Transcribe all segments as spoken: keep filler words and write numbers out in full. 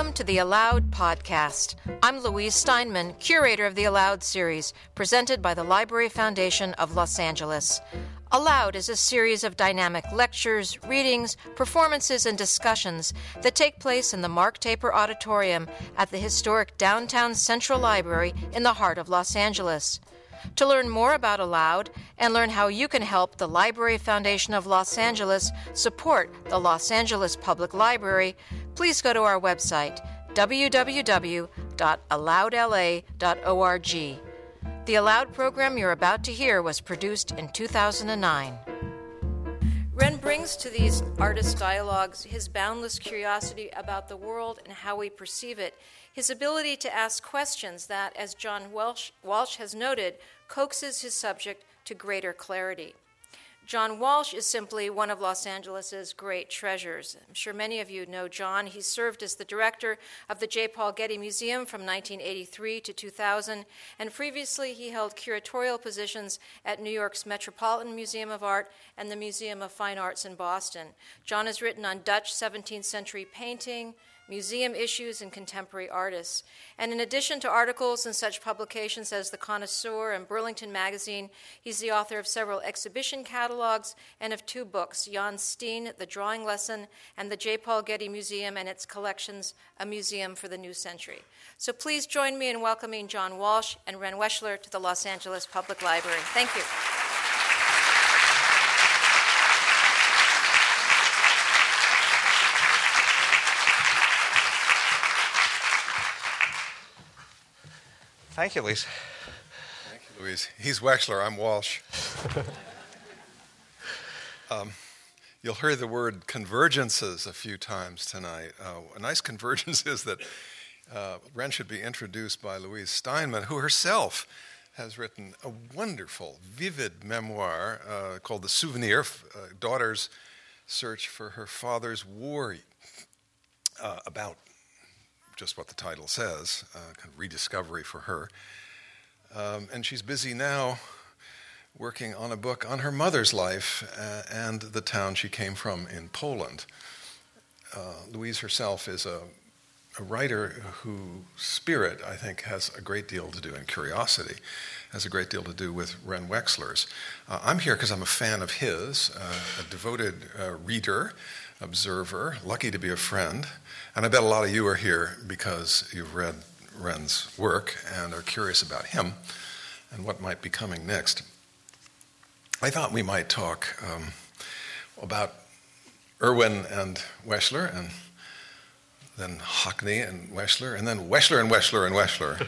Welcome to the Aloud podcast. I'm Louise Steinman, curator of the Aloud series, presented by the Library Foundation of Los Angeles. Aloud is a series of dynamic lectures, readings, performances, and discussions that take place in the Mark Taper Auditorium at the historic downtown Central Library in the heart of Los Angeles. To learn more about Aloud and learn how you can help the Library Foundation of Los Angeles support the Los Angeles Public Library, please go to our website, w w w dot aloud l a dot org. The Aloud program you're about to hear was produced in two thousand nine. Ren brings to these artist dialogues his boundless curiosity about the world and how we perceive it, his ability to ask questions that, as John Walsh, Walsh has noted, coaxes his subject to greater clarity. John Walsh is simply one of Los Angeles's great treasures. I'm sure many of you know John. He served as the director of the J. Paul Getty Museum from nineteen eighty-three to two thousand, and previously he held curatorial positions at New York's Metropolitan Museum of Art and the Museum of Fine Arts in Boston. John has written on Dutch seventeenth century painting, museum issues, and contemporary artists. And in addition to articles in such publications as The Connoisseur and Burlington Magazine, he's the author of several exhibition catalogs and of two books, Jan Steen, The Drawing Lesson, and the J. Paul Getty Museum and its collections, A Museum for the New Century. So please join me in welcoming John Walsh and Ren Weschler to the Los Angeles Public Library. Thank you. Thank you, Louise. Thank you, Louise. He's Weschler, I'm Walsh. um, you'll hear the word convergences a few times tonight. Uh, a nice convergence is that uh, Ren should be introduced by Louise Steinman, who herself has written a wonderful, vivid memoir uh, called The Souvenir, uh, Daughter's Search for Her Father's War, uh, about just what the title says, uh, kind of rediscovery for her. Um, and she's busy now working on a book on her mother's life uh, and the town she came from in Poland. Uh, Louise herself is a, a writer whose spirit, I think, has a great deal to do, and curiosity has a great deal to do with Ren Weschler's. Uh, I'm here because I'm a fan of his, uh, a devoted uh, reader, observer, lucky to be a friend. And I bet a lot of you are here because you've read Ren's work and are curious about him and what might be coming next. I thought we might talk um, about Irwin and Weschler, and then Hockney and Weschler, and then Weschler and Weschler and Weschler.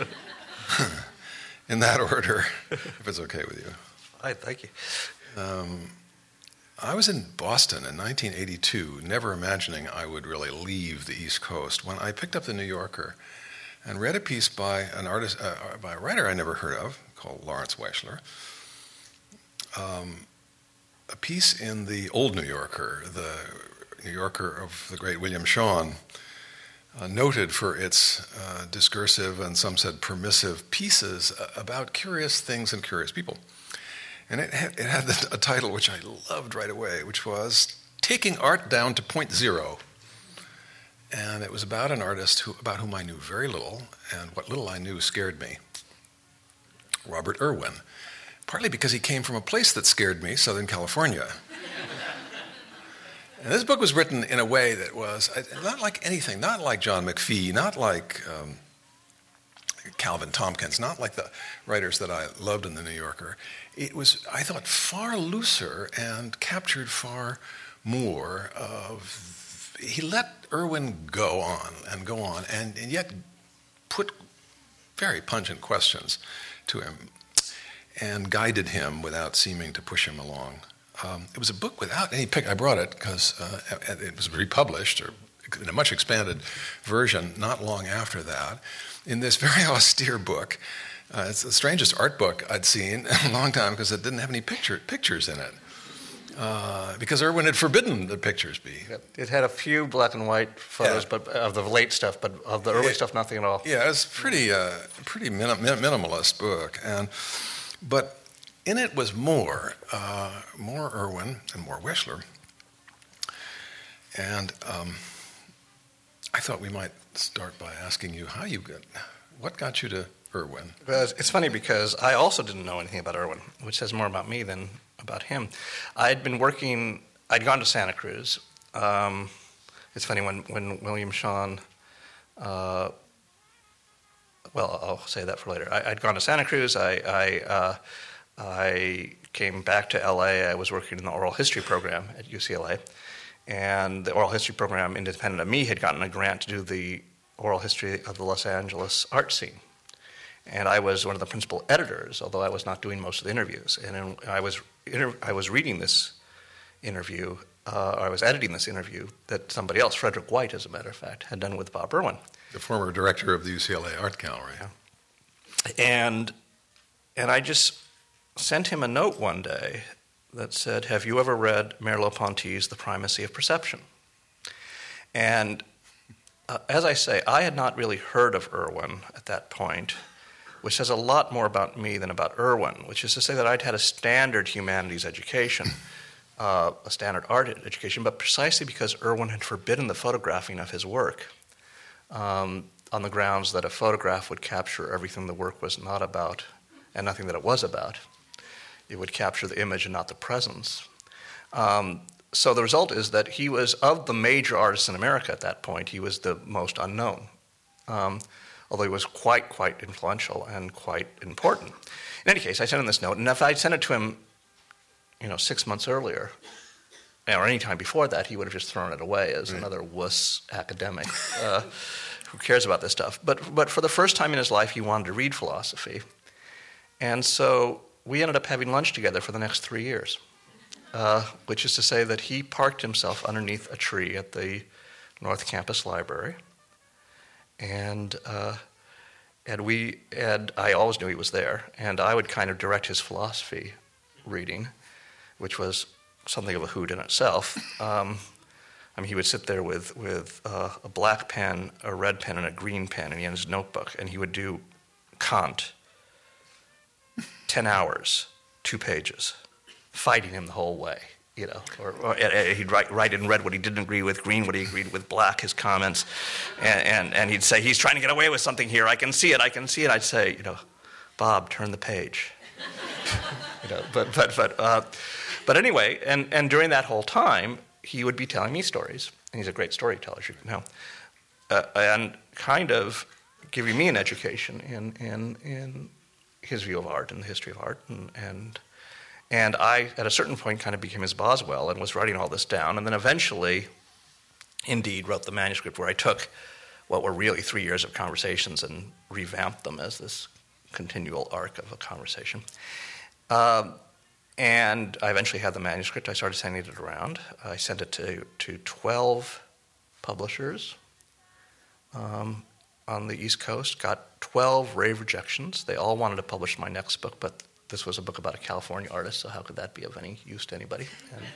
In that order, if it's okay with you. All right, thank you. Um, I was in Boston in nineteen eighty-two, never imagining I would really leave the East Coast, when I picked up the New Yorker and read a piece by an artist, uh, by a writer I never heard of, called Lawrence Weschler. Um, a piece in the Old New Yorker, the New Yorker of the great William Shawn, uh, noted for its uh, discursive and some said permissive pieces about curious things and curious people. And it had, it had a title which I loved right away, which was Taking Art Down to Point Zero. And it was about an artist who, about whom I knew very little, and what little I knew scared me. Robert Irwin. Partly because he came from a place that scared me, Southern California. And this book was written in a way that was not like anything, not like John McPhee, not like um, Calvin Tompkins, not like the writers that I loved in The New Yorker. It was, I thought, far looser and captured far more of... He let Irwin go on and go on, and, and yet put very pungent questions to him and guided him without seeming to push him along. Um, it was a book without any pick. I brought it because uh, it was republished, or in a much expanded version, not long after that, in this very austere book. Uh, it's the strangest art book I'd seen in a long time because it didn't have any picture, pictures in it. Uh, because Irwin had forbidden that pictures be. It had a few black and white photos, yeah. but of the late stuff, but of the early it, stuff, nothing at all. Yeah, it's pretty, uh, pretty minim- minimalist book, and but in it was more, uh, more Irwin and more Weschler, and um, I thought we might start by asking you how you got, what got you to Irwin? Well, it's funny because I also didn't know anything about Irwin, which says more about me than about him. I'd been working, I'd gone to Santa Cruz. Um, it's funny, when, when William Shawn, uh, well, I'll say that for later. I, I'd gone to Santa Cruz. I, I, uh, I came back to L A. I was working in the oral history program at U C L A. And the oral history program, independent of me, had gotten a grant to do the oral history of the Los Angeles art scene. And I was one of the principal editors, although I was not doing most of the interviews. And I was inter- I was reading this interview, uh, or I was editing this interview that somebody else, Frederick White, as a matter of fact, had done with Bob Irwin. The former director of the U C L A Art Gallery. Yeah. And, and I just sent him a note one day that said, have you ever read Merleau-Ponty's The Primacy of Perception? And uh, as I say, I had not really heard of Irwin at that point, which says a lot more about me than about Irwin, which is to say that I'd had a standard humanities education, uh, a standard art education, but precisely because Irwin had forbidden the photographing of his work um, on the grounds that a photograph would capture everything the work was not about and nothing that it was about. It would capture the image and not the presence. Um, so the result is that he was, of the major artists in America at that point, he was the most unknown. Um, although he was quite, quite influential and quite important. In any case, I sent him this note, and if I'd sent it to him, you know, six months earlier, or any time before that, he would have just thrown it away as right. another wuss academic uh, who cares about this stuff. But, but for the first time in his life, he wanted to read philosophy. And so we ended up having lunch together for the next three years, uh, which is to say that he parked himself underneath a tree at the North Campus Library. And uh, and we and I always knew he was there, and I would kind of direct his philosophy reading, which was something of a hoot in itself. Um, I mean, he would sit there with with uh, a black pen, a red pen, and a green pen, and he had his notebook, and he would do Kant, ten hours, two pages, fighting him the whole way. You know, or, or he'd write, write in red what he didn't agree with, green what he agreed with, black his comments, and, and, and he'd say, he's trying to get away with something here, I can see it, I can see it. I'd say, you know, Bob, turn the page. you know, but but but uh, but anyway, and, and during that whole time, he would be telling me stories, and he's a great storyteller, as you know, uh, and kind of giving me an education in in in his view of art and the history of art, and. and And I, at a certain point, kind of became his Boswell and was writing all this down. And then eventually, indeed, wrote the manuscript where I took what were really three years of conversations and revamped them as this continual arc of a conversation. Um, and I eventually had the manuscript. I started sending it around. I sent it to, to twelve publishers um, on the East Coast, got twelve rave rejections. They all wanted to publish my next book, but this was a book about a California artist, so how could that be of any use to anybody? And,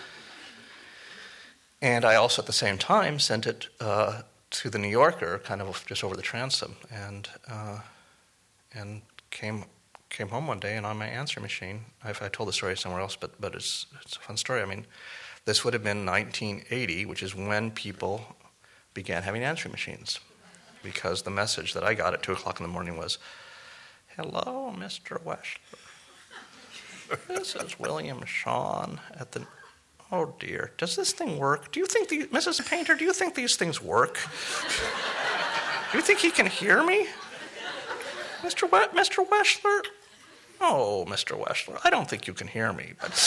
and I also, at the same time, sent it uh, to the New Yorker, kind of just over the transom, and uh, and came came home one day, and on my answering machine, I've, I told the story somewhere else, but but it's it's a fun story. I mean, this would have been nineteen eighty, which is when people began having answering machines, because the message that I got at two o'clock in the morning was, "Hello, Mister Weschler. This is William Shawn at the... Oh, dear. Does this thing work? Do you think... The, Missus Painter, do you think these things work? Do you think he can hear me? Mister We- Mister Weschler? Oh, Mister Weschler, I don't think you can hear me, but...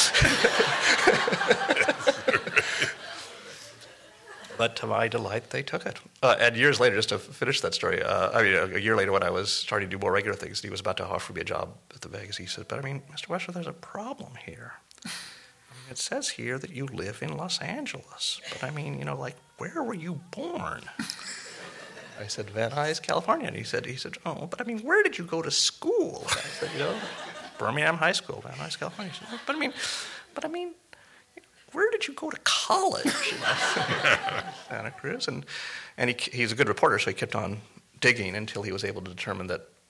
But to my delight, they took it. Uh, and years later, just to finish that story, uh, I mean, a, a year later when I was starting to do more regular things, he was about to offer me a job at the Vegas. He said, but I mean, Mister Weschler, there's a problem here. I mean, it says here that you live in Los Angeles. But I mean, you know, like, where were you born? I said, Van Nuys, California. And he said, he said, oh, but I mean, where did you go to school? I said, you know, Birmingham High School, Van Nuys, California. He said, but I mean, but I mean, where did you go to college? You know? Santa Cruz. And, and he, he's a good reporter, so he kept on digging until he was able to determine that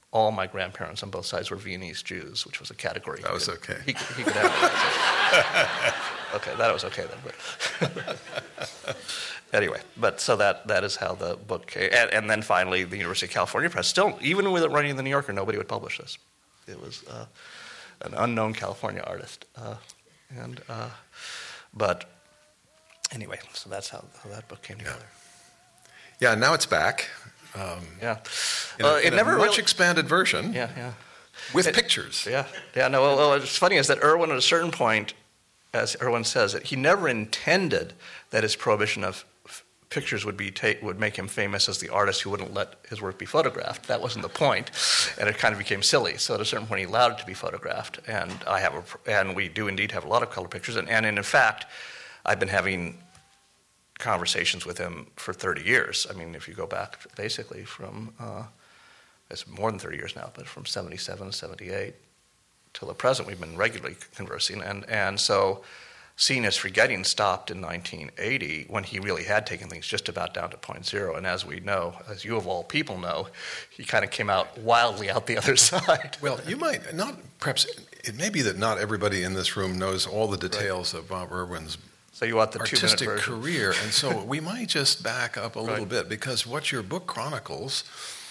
all my grandparents on both sides were Viennese Jews, which was a category. That was could, okay. He could, he could have. Okay, that was okay then. But anyway, but so that that is how the book came. And, and then finally, the University of California Press, still, even with it running in the New Yorker, nobody would publish this. It was uh, an unknown California artist. Uh, and uh, But anyway, so that's how, how that book came together. Yeah, now it's back. Um, yeah. In Well, a, it in never a much really, expanded version. Yeah, yeah. With It- pictures. Yeah, yeah. No, well, well, what's funny is that Irwin, at a certain point, as Irwin says, that he never intended that his prohibition of f- pictures would be ta- would make him famous as the artist who wouldn't let his work be photographed. That wasn't the point, and it kind of became silly. So at a certain point, he allowed it to be photographed, and I have, a, pr- and we do indeed have a lot of color pictures, and, and in fact, I've been having conversations with him for thirty years. I mean, if you go back basically from, uh, it's more than thirty years now, but from seventy-seven, seventy-eight till the present, we've been regularly conversing. And, and so Seeing is Forgetting stopped in nineteen eighty when he really had taken things just about down to point zero. And as we know, as you of all people know, he kind of came out wildly out the other side. Well, you might not, perhaps, it may be that not everybody in this room knows all the details right. of Bob Irwin's So you want the artistic two-minute version. career, and so we might just back up a little Right. bit, because what your book chronicles,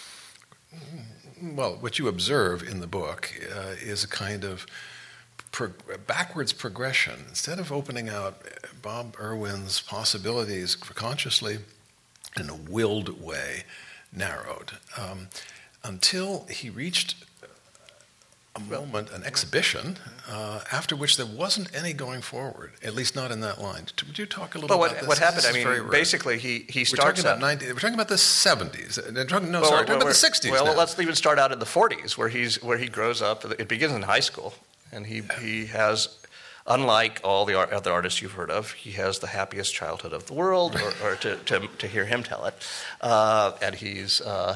well, what you observe in the book uh, is a kind of pro- backwards progression. Instead of opening out Bob Irwin's possibilities consciously, in a willed way, narrowed, um, until he reached a moment, an exhibition, uh, after which there wasn't any going forward, at least not in that line. Would you talk a little But what, about this? what happened, This I is mean, very rare. basically he, he We're starts talking about out... ninety, we're talking about the seventies. Uh, talking- No, Well, sorry, well, we're talking about we're- the sixties Well, now. let's even start out in the forties, where he's where he grows up. It begins in high school, and he he has, unlike all the ar- other artists you've heard of, he has the happiest childhood of the world, or, or to, to to hear him tell it, uh, and he's. Uh,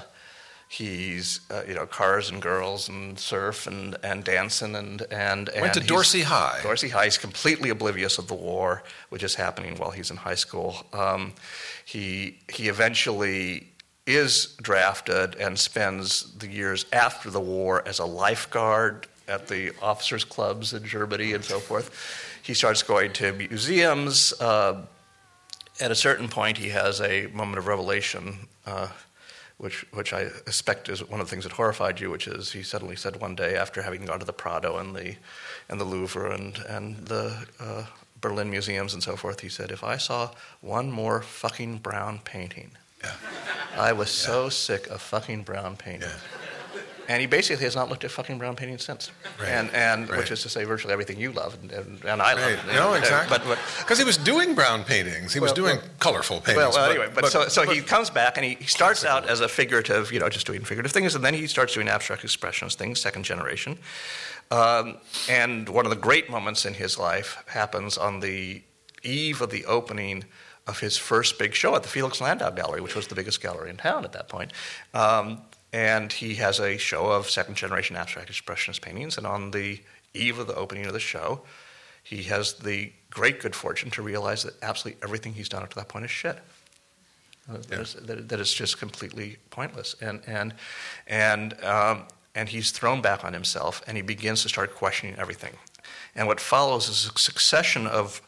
He's, uh, you know, cars and girls and surf and, and dancing and and, and Went to he's- Dorsey High. Dorsey High. He's completely oblivious of the war, which is happening while he's in high school. Um, he he eventually is drafted and spends the years after the war as a lifeguard at the officers' clubs in Germany and so forth. He starts going to museums. Uh, at a certain point, he has a moment of revelation. Uh, Which, which I suspect is one of the things that horrified you, which is he suddenly said one day, after having gone to the Prado and the and the Louvre and and the uh, Berlin museums and so forth, he said, "If I saw one more fucking brown painting, Yeah. I was Yeah. so sick of fucking brown painting." Yeah. And he basically has not looked at fucking brown paintings since, Right. and and Right. which is to say, virtually everything you love and, and, and I love. Right. No, exactly. But, but Because he was doing brown paintings. He was Well, doing well- colorful Well, paintings. well, anyway, but, so, so he but- comes back and he, he starts out as a figurative, you know, just doing figurative things, and then he starts doing abstract expressionist things, second generation. Um, and one of the great moments in his life happens on the eve of the opening of his first big show at the Felix Landau Gallery, which was the biggest gallery in town at that point. Um, and he has a show of second generation abstract expressionist paintings, and on the eve of the opening of the show, he has the great good fortune to realize that absolutely everything he's done up to that point is shit. Uh, that, Yeah. is, that, that is just completely pointless, and and and um, and he's thrown back on himself, and he begins to start questioning everything. And what follows is a succession of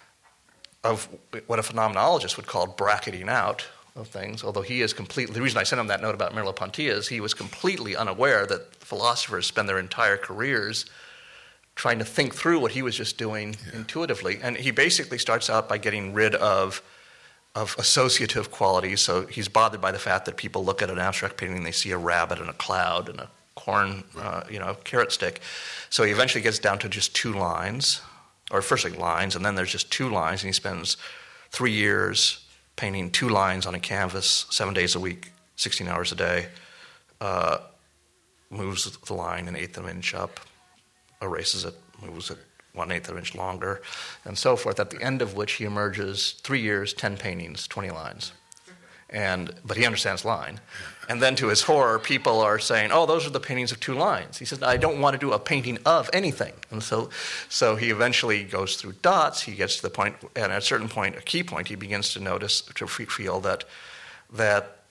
of what a phenomenologist would call bracketing out of things. Although he is completely, the reason I sent him that note about Merleau-Ponty is he was completely unaware that philosophers spend their entire careers trying to think through what he was just doing yeah. intuitively. And he basically starts out by getting rid of of associative qualities. So he's bothered by the fact that people look at an abstract painting and they see a rabbit and a cloud and a corn, uh, you know, carrot stick. So he eventually gets down to just two lines, or firstly lines, and then there's just two lines, and he spends three years painting two lines on a canvas, seven days a week, sixteen hours a day, uh, moves the line an eighth of an inch up, erases it, moves it one-eighth of an inch longer, and so forth, at the end of which he emerges three years, ten paintings, twenty lines. And but he understands line. And then to his horror, people are saying, oh, those are the paintings of two lines. He says, I don't want to do a painting of anything. And so so he eventually goes through dots. He gets to the point, and at a certain point, a key point, he begins to notice, to feel that that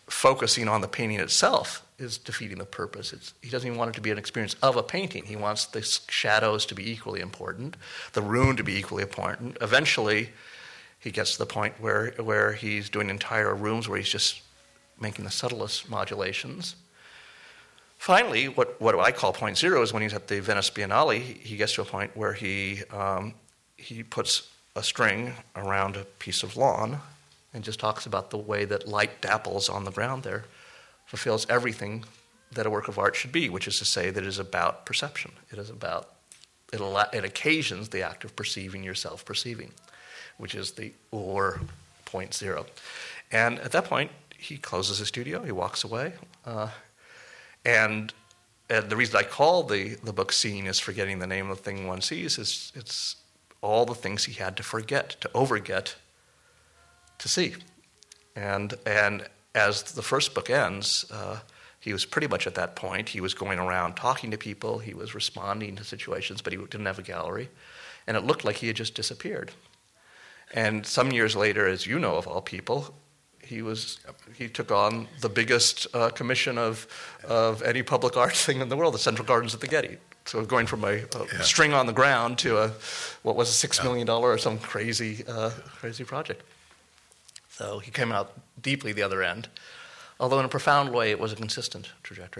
focusing on the painting itself is defeating the purpose. It's, he doesn't even want it to be an experience of a painting. He wants the shadows to be equally important, the ruin to be equally important. Eventually, he gets to the point where where he's doing entire rooms where he's just making the subtlest modulations. Finally, what, what I call point zero is when he's at the Venice Biennale, he gets to a point where he um, he puts a string around a piece of lawn and just talks about the way that light dapples on the ground there, fulfills everything that a work of art should be, which is to say that it is about perception. It is about, it, al- it occasions the act of perceiving yourself perceiving, which is the or point zero. And at that point, he closes his studio, he walks away, uh, and, and the reason I call the, the book Seeing is Forgetting the Name of the Thing One Sees is it's all the things he had to forget, to overget, to see. And and as the first book ends, uh, he was pretty much at that point. He was going around talking to people, he was responding to situations, but he didn't have a gallery. And it looked like he had just disappeared. And some years later, as you know of all people, he was he took on the biggest uh, commission of of any public art thing in the world, the Central Gardens at the Getty. So going from a, a yeah. string on the ground to a what was a six million dollar or some crazy uh, crazy project. So he came out deeply the other end, although in a profound way it was a consistent trajectory.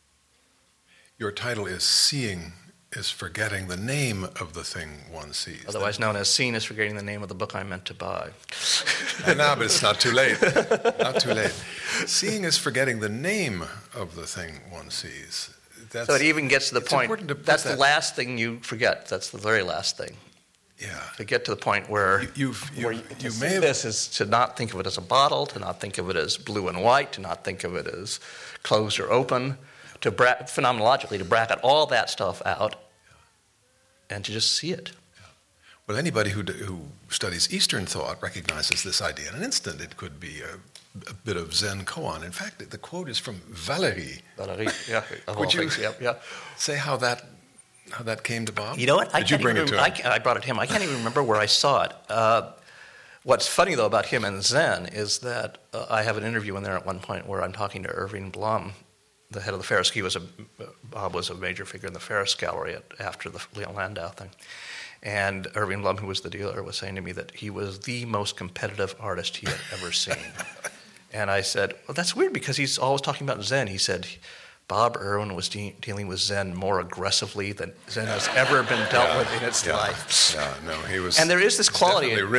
Your title is Seeing is Forgetting the Name of the Thing One Sees. Otherwise known as Seeing is Forgetting the Name of the Book I Meant to Buy. No, but it's not too late. Not too late. Seeing is forgetting the name of the thing one sees. That's, so it even gets to the point, to that's that. the last thing you forget. That's the very last thing. Yeah. To get to the point where, you, you've, you've, where you, you to may see have... this is to not think of it as a bottle, to not think of it as blue and white, to not think of it as closed or open, to bra- phenomenologically to bracket all that stuff out and to just see it. Well, anybody who, who studies Eastern thought recognizes this idea in an instant. It could be a, a bit of Zen koan. In fact, the quote is from Valéry. Valéry, yeah. Would you things, yeah, yeah. say how that how that came to Bob? You know what? I Did you bring even, it to him? I, I brought it to him. I can't even remember where I saw it. Uh, what's funny, though, about him and Zen is that uh, I have an interview in there at one point where I'm talking to Irving Blum, the head of the Ferris. He was a, Bob was a major figure in the Ferris Gallery at, after the Leon Landau thing. And Irving Blum, who was the dealer, was saying to me that he was the most competitive artist he had ever seen. And I said, well, that's weird because he's always talking about Zen. He said, Bob Irwin was de- dealing with Zen more aggressively than Zen has ever been dealt yeah, with in its yeah, life. Yeah, no, he was. And there is this quality. Definitely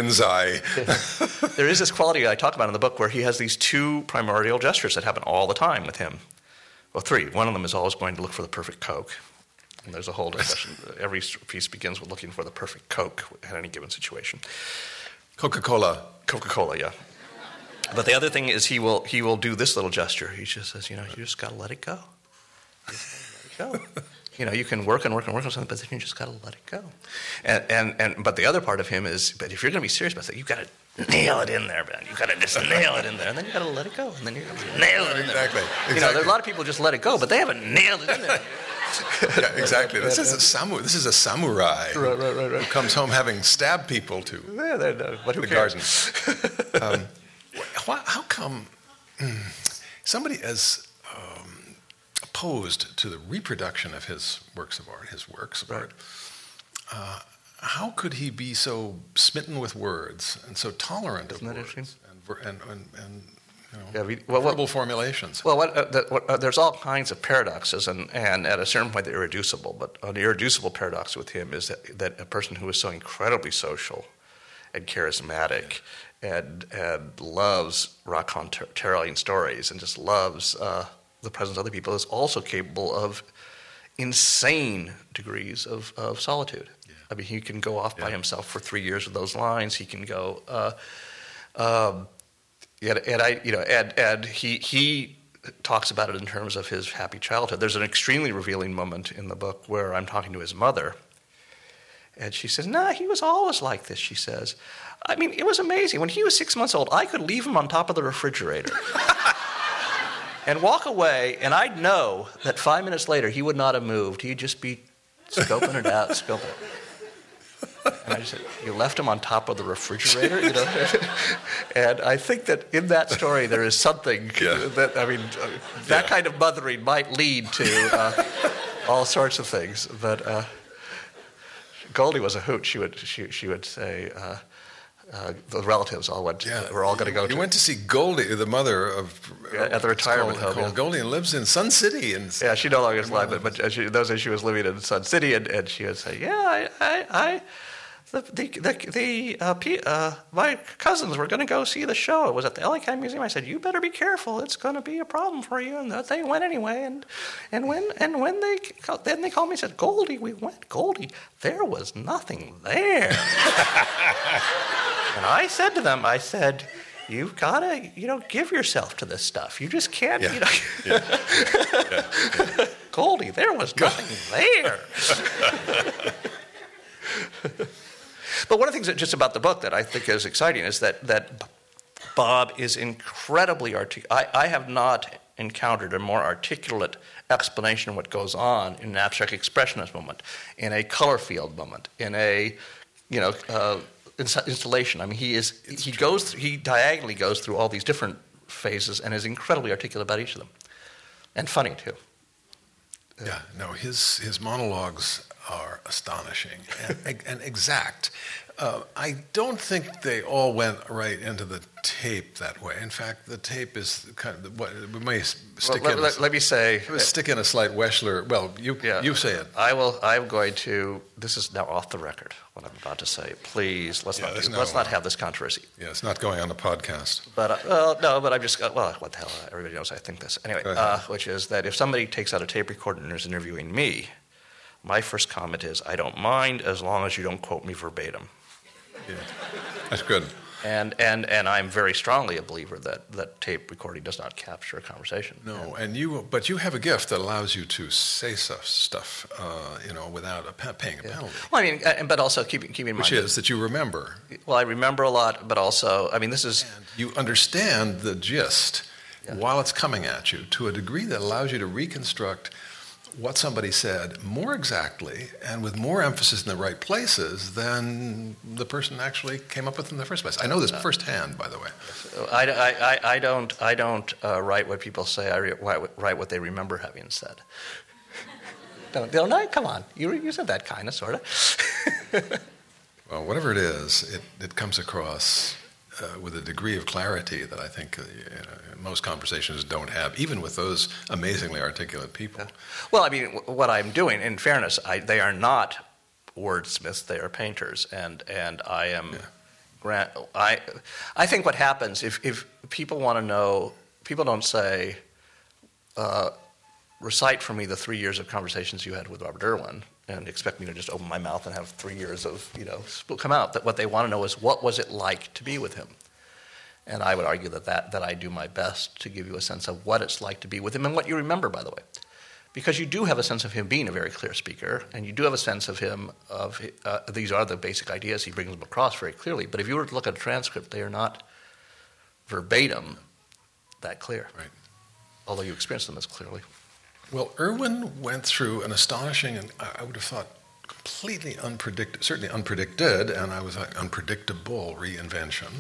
Rinzai. There is this quality I talk about in the book where he has these two primordial gestures that happen all the time with him. Well, three. One of them is always going to look for the perfect Coke. And there's a whole discussion. Every piece begins with looking for the perfect Coke at any given situation. Coca-Cola. Coca-Cola, yeah. But the other thing is he will he will do this little gesture. He just says, you know, you just got to let it go. You just gotta let it go. You know, you can work and work and work on something, but then you just got to let it go. And, and and but the other part of him is, but if you're going to be serious about it, you've got to nail it in there, man. You've got to just nail it in there, and then you've got to let it go, and then you're going to nail it in there. Exactly. exactly. You know, there are a lot of people just let it go, but they haven't nailed it in there. Yeah, exactly. This is a samu- This is a samurai right, right, right, right. who comes home having stabbed people to Yeah, they're, they're, but who the cares? garden. um, wh- how come mm, somebody as um, opposed to the reproduction of his works of art, his works of right. art, uh, how could he be so smitten with words and so tolerant Isn't of that words interesting? and, ver- and, and, and you know, Yeah, we, well, verbal what, formulations? Well, what, uh, the, what, uh, there's all kinds of paradoxes, and, and at a certain point they're irreducible. But an irreducible paradox with him is that, that a person who is so incredibly social and charismatic and, and loves raconting stories and just loves uh, the presence of other people is also capable of insane degrees of, of solitude. Yeah. I mean, he can go off yeah. by himself for three years with those lines. He can go... Uh, um, And, and I, you know, and, and he he talks about it in terms of his happy childhood. There's an extremely revealing moment in the book where I'm talking to his mother, and she says, "Nah, he was always like this." She says, "I mean, it was amazing. When he was six months old, I could leave him on top of the refrigerator and walk away, and I'd know that five minutes later he would not have moved. He'd just be scoping it out, scoping it." And I just said, you left them on top of the refrigerator, you know? And I think that in that story there is something Yeah. that, I mean, uh, that Yeah. kind of mothering might lead to uh, all sorts of things. But uh, Goldie was a hoot. She would she she would say uh, uh, the relatives all went. Yeah, we're all going to go. You to, went to see Goldie, the mother of Yeah, at the it's retirement called, home, called yeah. Goldie, and lives in Sun City. And Yeah, she no longer is alive, but, but she, those days she was living in Sun City, and, and she would say, "Yeah, I, I, I the the the, the uh, P, uh, my cousins were going to go see the show. It was at the L A County Museum. I said, you better be careful. It's going to be a problem for you." And they went anyway. And and when and when they then they called me and said, "Goldie, we went. Goldie, there was nothing there." And I said to them, I said, you've got to, you know, give yourself to this stuff. You just can't, Yeah. you know. Yeah. Yeah. Yeah. Goldie, there was nothing there. But one of the things that just about the book that I think is exciting is that that Bob is incredibly articulate. I, I have not encountered a more articulate explanation of what goes on in an abstract expressionist moment, in a color field moment, in a, you know, uh, ins- installation. I mean, he is It's he true. goes th- he diagonally goes through all these different phases and is incredibly articulate about each of them, and funny too. Yeah, no, his his monologues are astonishing and, and exact. Uh, I don't think they all went right into the tape that way. In fact, the tape is kind of what we may s- stick Well, in. let, a- let me say, Let's stick in a slight Weschler. Well, you Yeah. you say it. I will. I'm going to. This is now off the record. What I'm about to say. Please, let's Yeah, not. there's do- no- let's not have this controversy. Yeah, it's not going on the podcast. But uh, well, no. But I'm just. Well, what the hell? Everybody knows I think this anyway. Go ahead. Uh, which is that if somebody takes out a tape recorder and is interviewing me, my first comment is, I don't mind as long as you don't quote me verbatim. Yeah. That's good. And and and I'm very strongly a believer that that tape recording does not capture a conversation. No, and you, but you have a gift that allows you to say stuff, stuff uh, you know, without a pe- paying a penalty, Well, I mean, uh, but also keep keep in which mind. is that you remember Well, I remember a lot, but also, I mean, this is. and you understand the gist Yeah. while it's coming at you to a degree that allows you to reconstruct what somebody said more exactly and with more emphasis in the right places than the person actually came up with in the first place. I know this firsthand, by the way. I, I, I don't, I don't uh, write what people say. I re- write, write what they remember having said. don't, don't I? Come on. You, you said that kind of, sort of. Well, whatever it is, it, it comes across uh, with a degree of clarity that I think uh, you know, most conversations don't have, even with those amazingly articulate people. Well, I mean, w- what I'm doing, in fairness, I, they are not wordsmiths, they are painters. And, and I am, Yeah. grant, I, I think what happens, if, if people want to know, people don't say, uh, recite for me the three years of conversations you had with Robert Irwin and expect me to just open my mouth and have three years of, you know, sp- come out. That what they want to know is, what was it like to be with him? And I would argue that, that that I do my best to give you a sense of what it's like to be with him and what you remember, by the way. Because you do have a sense of him being a very clear speaker, and you do have a sense of him of, uh, these are the basic ideas, he brings them across very clearly. But if you were to look at a transcript, they are not verbatim that clear. Right. Although you experience them as clearly. Well, Irwin went through an astonishing, and I I would have thought completely unpredicted, certainly unpredicted, and I was like unpredictable reinvention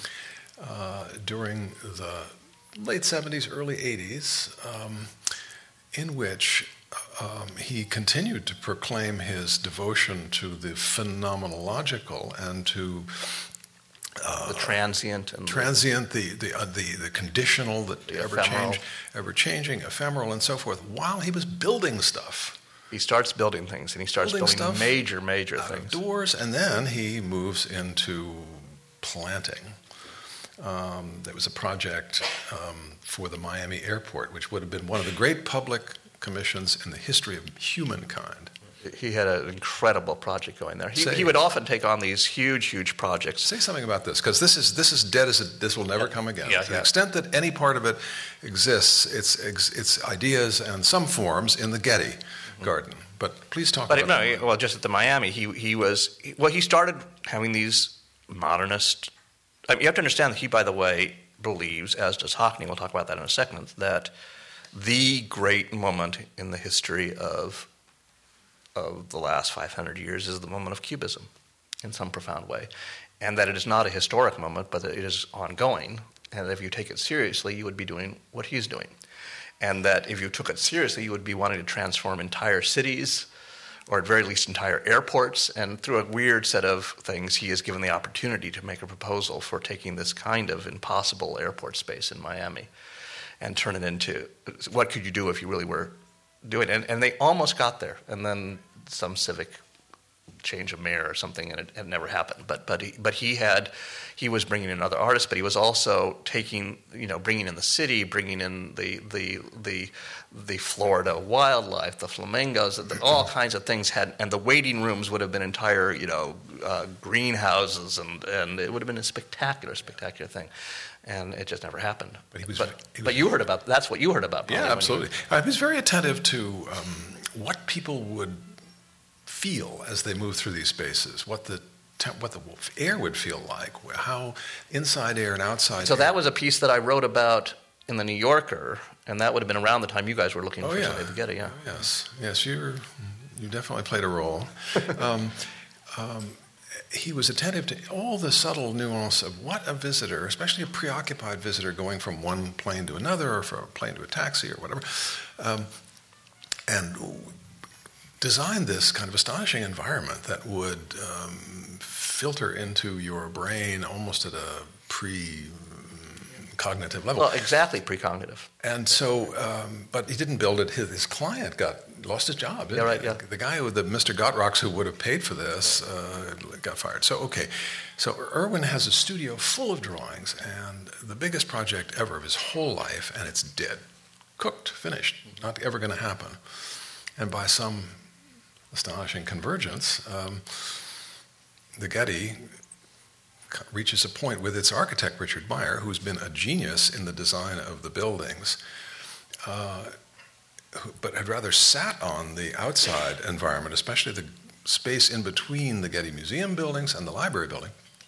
uh, during the late seventies, early eighties, um, in which um, he continued to proclaim his devotion to the phenomenological and to The transient and transient, the the uh, the, the conditional, the, The ever ephemeral. change, ever changing, ephemeral, and so forth. While he was building stuff, he starts building things, and he starts Building building, stuff major, major out things. of doors, and then he moves into planting. Um, there was a project um, for the Miami airport, which would have been one of the great public commissions in the history of humankind. He had an incredible project going there. He, Say- he would often take on these huge, huge projects. Say something about this, because this is this is dead as it, this will never come again. Yeah, to the yeah. extent that any part of it exists, it's it's, it's ideas and some forms in the Getty Mm-hmm. Garden. But please talk But about no, that. he- well, just at the Miami, he he was well. He started having these modernist. I mean, you have to understand that he, by the way, believes, as does Hockney. We'll talk about that in a second. That the great moment in the history of of the last five hundred years is the moment of Cubism. in some profound way, and that it is not a historic moment, but that it is ongoing, and that if you take it seriously, you would be doing what he's doing. And that if you took it seriously, you would be wanting to transform entire cities, or at very least entire airports, and through a weird set of things, he is given the opportunity to make a proposal for taking this kind of impossible airport space in Miami and turn it into, what could you do if you really were doing it? And, and they almost got there, and then some civic change of mayor or something, and it, it never happened. But but he, but he had he was bringing in other artists, but he was also taking you know bringing in the city, bringing in the the the the Florida wildlife, the flamingos, the, all kinds of things had, and the waiting rooms would have been entire you know uh, greenhouses, and and it would have been a spectacular spectacular thing. And it just never happened. But he was. But, he was, but you heard about that's what you heard about. Yeah, absolutely. You, uh, he was very attentive to um, what people would feel as they move through these spaces, what the te- what the air would feel like, how inside air and outside. So air. that was a piece that I wrote about in the New Yorker, and that would have been around the time you guys were looking oh, for yeah. something to get it. Yeah. Oh, yes. Yes. You you definitely played a role. um, um, He was attentive to all the subtle nuance of what a visitor, especially a preoccupied visitor going from one plane to another or from a plane to a taxi or whatever, um, and designed this kind of astonishing environment that would um, filter into your brain almost at a pre-cognitive level. Well, exactly pre-cognitive. And so, um, but he didn't build it. His, his client got lost his job. Yeah, right. Yeah. The guy, who, the Mister Gottrocks, who would have paid for this, uh, got fired. So, okay. So Irwin has a studio full of drawings, and the biggest project ever of his whole life, and it's dead, cooked, finished, not ever going to happen. And by some astonishing convergence, um, the Getty reaches a point with its architect, Richard Meyer, who's been a genius in the design of the buildings, uh, but had rather sat on the outside environment, especially the space in between the Getty Museum buildings and the library building.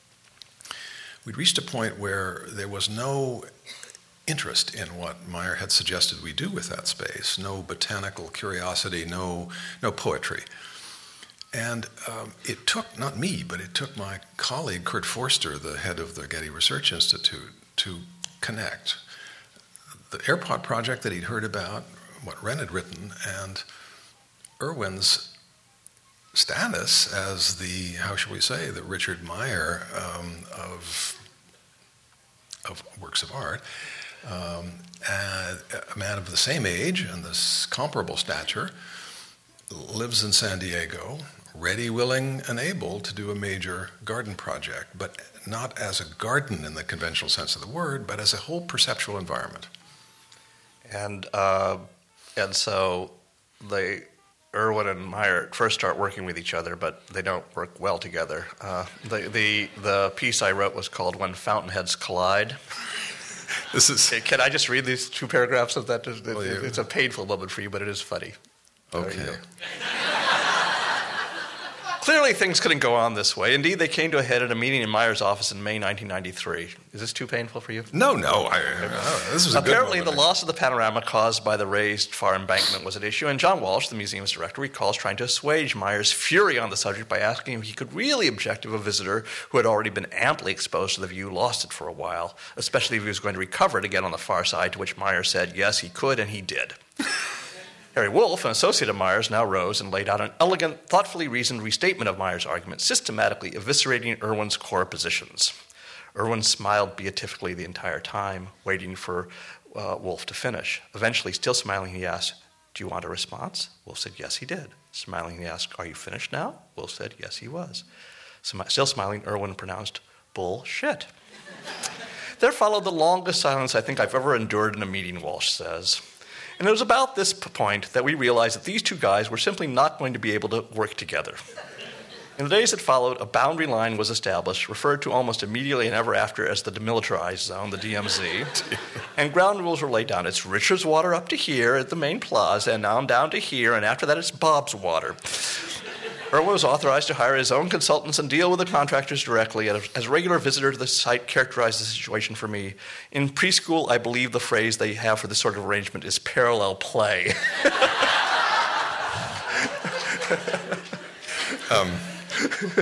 We'd reached a point where there was no interest in what Meyer had suggested we do with that space, no botanical curiosity, no, no poetry. And um, it took, not me, but it took my colleague, Kurt Forster, the head of the Getty Research Institute, to connect the AirPod project that he'd heard about, what Wren had written, and Irwin's status as the, how shall we say, the Richard Meyer um, of, of works of art, um, and a man of the same age and this comparable stature, lives in San Diego, ready, willing, and able to do a major garden project, but not as a garden in the conventional sense of the word, but as a whole perceptual environment. And uh, and so they, Irwin and Meyer first start working with each other, but they don't work well together. Uh, the, the the piece I wrote was called "When Fountainheads Collide." This is. Can I just read these two paragraphs of that? It's, Well, you- it's a painful moment for you, but it is funny. Okay. Clearly, things couldn't go on this way. Indeed, they came to a head at a meeting in Meyer's office in May nineteen ninety-three. Is this too painful for you? No, no. I, I, this was a Apparently, good the moment. loss of the panorama caused by the raised far embankment was at issue, and John Walsh, the museum's director, recalls trying to assuage Meyer's fury on the subject by asking if he could really object if a visitor who had already been amply exposed to the view lost it for a while, especially if he was going to recover it again on the far side, to which Meyer said yes, he could, and he did. Harry Wolff, an associate of Meyer's, now rose and laid out an elegant, thoughtfully reasoned restatement of Meyer's argument, systematically eviscerating Irwin's core positions. Irwin smiled beatifically the entire time, waiting for uh, Wolff to finish. Eventually, still smiling, he asked, "Do you want a response?" Wolff said, "Yes, he did." Smiling, he asked, "Are you finished now?" Wolff said, "Yes, he was." Still smiling, Irwin pronounced, "Bullshit." There followed the longest silence I think I've ever endured in a meeting, Walsh says. And it was about this point that we realized that these two guys were simply not going to be able to work together. In the days that followed, a boundary line was established, referred to almost immediately and ever after as the demilitarized zone, the D M Z, and ground rules were laid down. It's Richard's water up to here at the main plaza, and now I'm down to here, and after that it's Bob's water. Irwin was authorized to hire his own consultants and deal with the contractors directly. As a regular visitor to the site, characterized the situation for me. In preschool, I believe the phrase they have for this sort of arrangement is parallel play. Um,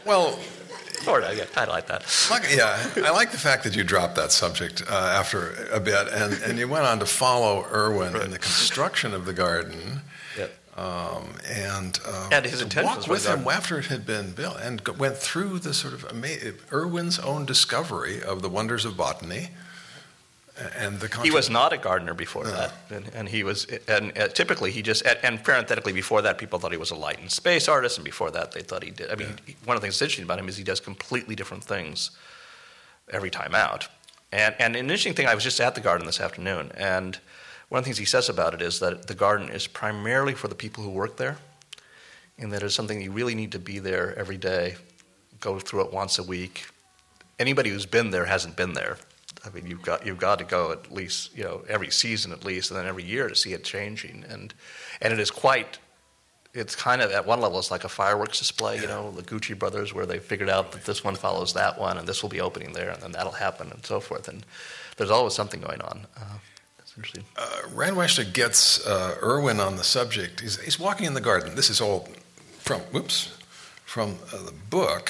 Well, Or, I, I like that. like, yeah, I like the fact that you dropped that subject uh, after a bit, and, and you went on to follow Irwin Right. in the construction of the garden. Yep. Um, and uh, And his to intentions walk for with the him garden. after it had been built, and go, went through the sort of ama- Irwin's own discovery of the wonders of botany, and the He contra- was not a gardener before that, and, and he was, and uh, typically he just, and, and parenthetically before that, people thought he was a light and space artist, and before that, they thought he did. I mean, Yeah. he, one of the things that's interesting about him is he does completely different things every time out. And and an interesting thing, I was just at the garden this afternoon, and one of the things he says about it is that the garden is primarily for the people who work there, and that it's something you really need to be there every day, go through it once a week. Anybody who's been there hasn't been there. I mean, you've got you've got to go at least, you know, every season at least, and then every year to see it changing. And and it is quite, it's kind of, at one level, it's like a fireworks display, you know, the Gucci brothers, where they figured out that this one follows that one, and this will be opening there, and then that'll happen, and so forth. And there's always something going on. Uh, that's interesting. Uh, Rand Weschler gets uh, Irwin on the subject. He's, he's walking in the garden. This is all from, whoops, from uh, the book.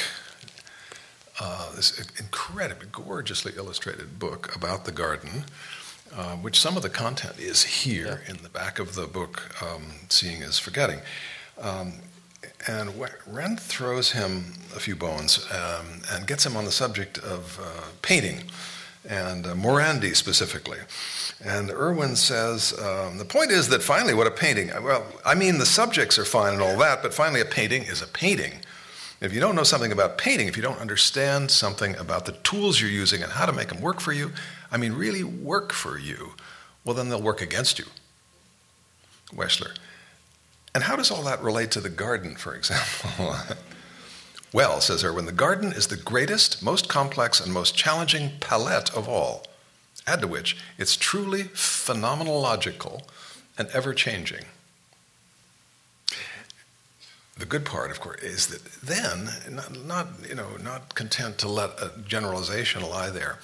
Uh, this incredibly, gorgeously illustrated book about the garden, uh, which some of the content is here Yeah. in the back of the book, um, Seeing is Forgetting. Um, and Rand throws him a few bones um, and gets him on the subject of uh, painting, and uh, Morandi specifically. And Irwin says, um, the point is that finally what a painting, well, I mean the subjects are fine and all that, but finally a painting is a painting. If you don't know something about painting, if you don't understand something about the tools you're using and how to make them work for you, I mean really work for you, well then they'll work against you. Weschler. And how does all that relate to the garden, for example? Well, says Irwin, the garden is the greatest, most complex, and most challenging palette of all. Add to which, it's truly phenomenological and ever-changing. The good part, of course, is that then, not, not, you know, not content to let a generalization lie there,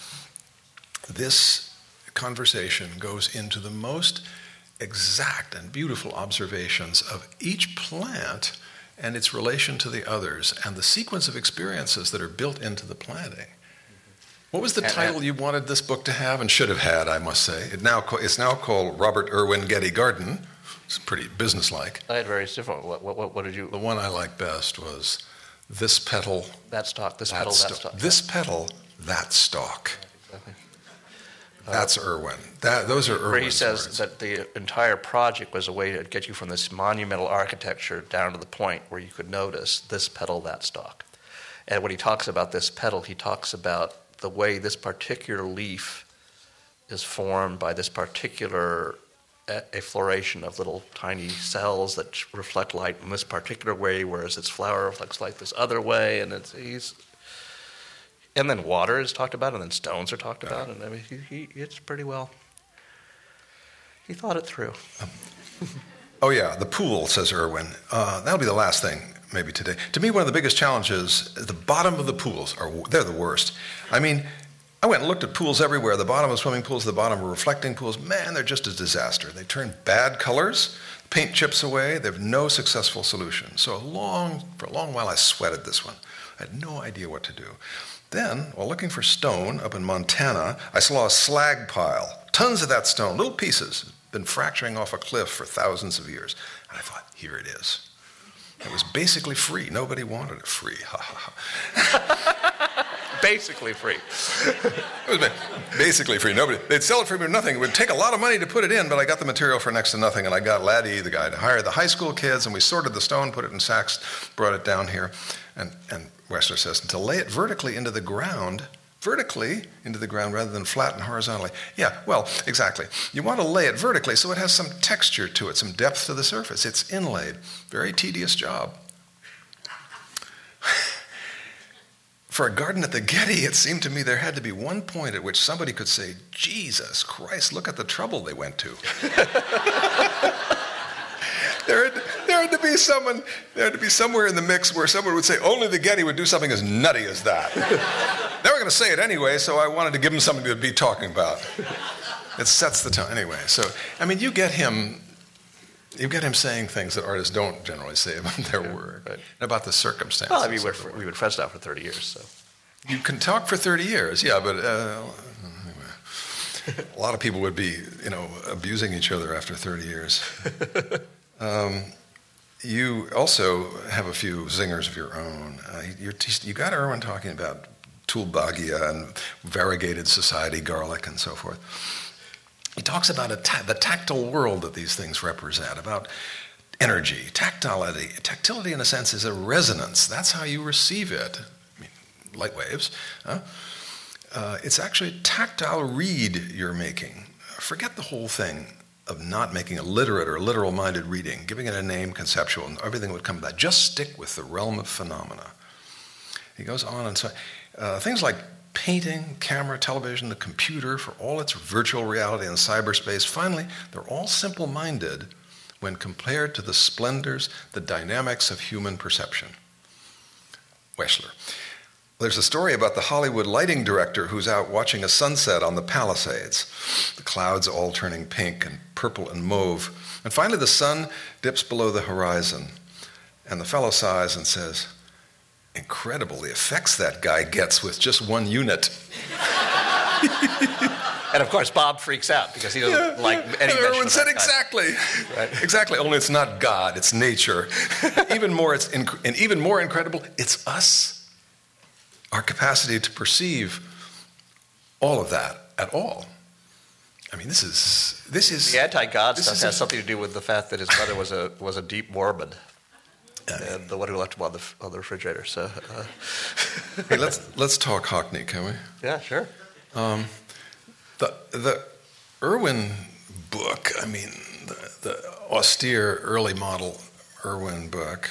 this conversation goes into the most exact and beautiful observations of each plant and its relation to the others and the sequence of experiences that are built into the planting. What was the And- title and- you wanted this book to have and should have had, I must say? It now co- it's now called Robert Irwin Getty Garden. It's pretty businesslike. I had various different. What, what, what did you? The one I liked best was This Petal, That stock, this That petal, that Stalk. stock. This Petal, That Stalk. Exactly. That's Irwin. That, those are Irwin's Where he says words. that the entire project was a way to get you from this monumental architecture down to the point where you could notice this petal, that stalk. And when he talks about this petal, he talks about the way this particular leaf is formed by this particular effloration of little tiny cells that reflect light in this particular way, whereas its flower reflects light this other way. And it's he's, and then water is talked about, and then stones are talked about, and I mean, he, he, it's pretty well. He thought it through. Oh, yeah, the pool, says Irwin. Uh, that'll be the last thing, maybe today. To me, one of the biggest challenges is the bottom of the pools. Are They're the worst. I mean, I went and looked at pools everywhere. The bottom of swimming pools, the bottom of reflecting pools. Man, they're just a disaster. They turn bad colors, paint chips away. They have no successful solution. So a long, for a long while, I sweated this one. I had no idea what to do. Then, while looking for stone up in Montana, I saw a slag pile. Tons of that stone, little pieces, been fracturing off a cliff for thousands of years. And I thought, here it is. It was basically free. Nobody wanted it free. Ha ha ha. Basically free. It was basically free. Nobody, they'd sell it for nothing. It would take a lot of money to put it in, but I got the material for next to nothing, and I got Laddie, the guy, to hire the high school kids, and we sorted the stone, put it in sacks, brought it down here, and, and Weschler says, and to lay it vertically into the ground, vertically into the ground rather than flat and horizontally. Yeah, well, exactly. You want to lay it vertically so it has some texture to it, some depth to the surface. It's inlaid. Very tedious job. For a garden at the Getty, it seemed to me there had to be one point at which somebody could say, Jesus Christ, look at the trouble they went to. there, had, there had to be someone, there had to be somewhere in the mix where someone would say, only the Getty would do something as nutty as that. They were going to say it anyway, so I wanted to give them something to be talking about. It sets the tone. Anyway, so, I mean, you get him, You get him saying things that artists don't generally say about their yeah, work, right. and about the circumstances. Well, I mean, we were, we were friends now for thirty years, so. You can talk for thirty years, yeah, but uh, anyway. A lot of people would be, you know, abusing each other after thirty years. Um, you also have a few zingers of your own. Uh, you're t- you got Irwin talking about tulbagia and variegated society, garlic, and so forth. He talks about a ta- the tactile world that these things represent, about energy, tactility. Tactility, in a sense, is a resonance. That's how you receive it. I mean, light waves. Huh? Uh, it's actually a tactile read you're making. Forget the whole thing of not making a literate or literal-minded reading, giving it a name, conceptual, and everything would come back. Just stick with the realm of phenomena. He goes on and so uh, things like painting, camera, television, the computer, for all its virtual reality and cyberspace, finally, they're all simple-minded when compared to the splendors, the dynamics of human perception. Weschler. There's a story about the Hollywood lighting director who's out watching a sunset on the Palisades, the clouds all turning pink and purple and mauve. And finally the sun dips below the horizon, and the fellow sighs and says, "Incredible the effects that guy gets with just one unit." And of course, Bob freaks out because he doesn't Yeah, like yeah. any And mention Irwin of said that exactly, Right. exactly. Only it's not God; it's nature. Even more, it's inc- and even more incredible. It's us. Our capacity to perceive all of that at all. I mean, this is this is The anti-God this stuff is has a- something to do with the fact that his mother was a was a deep Mormon, and the one who left him on the on the refrigerator. So, uh, Hey, let's let's talk Hockney, can we? yeah, sure. Um, the the Irwin book. I mean, the, the austere early model Irwin book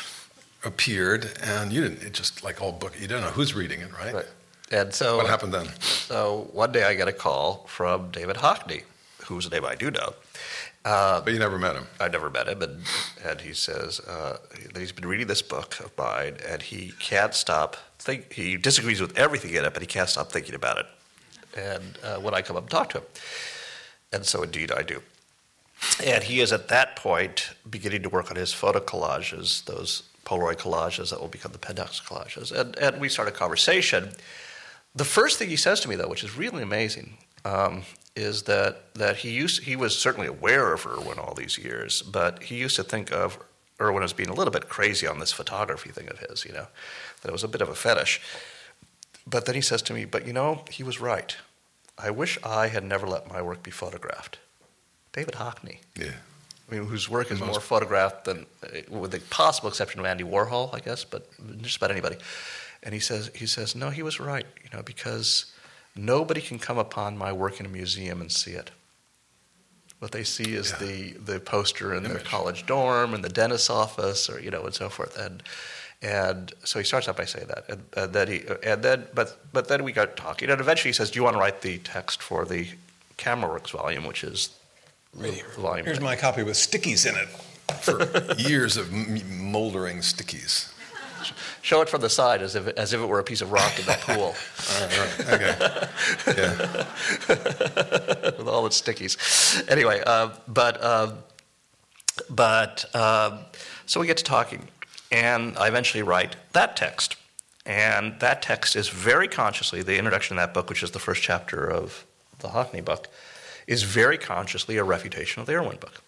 appeared, and you didn't. It just like all book. You don't know who's reading it, right? Right. And so What happened then? So one day I get a call from David Hockney, whose name I do know. Uh, But you never met him. I never met him, and, and he says uh, that he's been reading this book of mine, and he can't stop think. He disagrees with everything in it, but he can't stop thinking about it. And uh, when I come up and talk to him, and so indeed I do. And he is at that point beginning to work on his photo collages, those Polaroid collages that will become the Pendex collages, and and we start a conversation. The first thing he says to me, though, which is really amazing, um, is that that he used he was certainly aware of Irwin all these years, but he used to think of Irwin as being a little bit crazy on this photography thing of his, you know, that it was a bit of a fetish. But then he says to me, but you know, he was right. I wish I had never let my work be photographed. David Hockney. Yeah. I mean, whose work is Most- more photographed than, with the possible exception of Andy Warhol, I guess, but just about anybody. And he says, he says, no, he was right, you know, because nobody can come upon my work in a museum and see it. What they see is Yeah. the, the poster in Image. the college dorm and the dentist's office, or you know, and so forth. And and so he starts out by saying that, and, and then he, and then, but but then we got talking, and eventually he says, "Do you want to write the text for the CameraWorks volume, which is the volume?" Here's my copy with stickies in it for years of m- moldering stickies. Show it from the side as if as if it were a piece of rock in the pool. All right, all right, okay. Yeah. With all its stickies. Anyway, uh, but uh, but uh, so we get to talking, and I eventually write that text, and that text is very consciously the introduction of that book, which is the first chapter of the Hockney book, is very consciously a refutation of the Irwin book.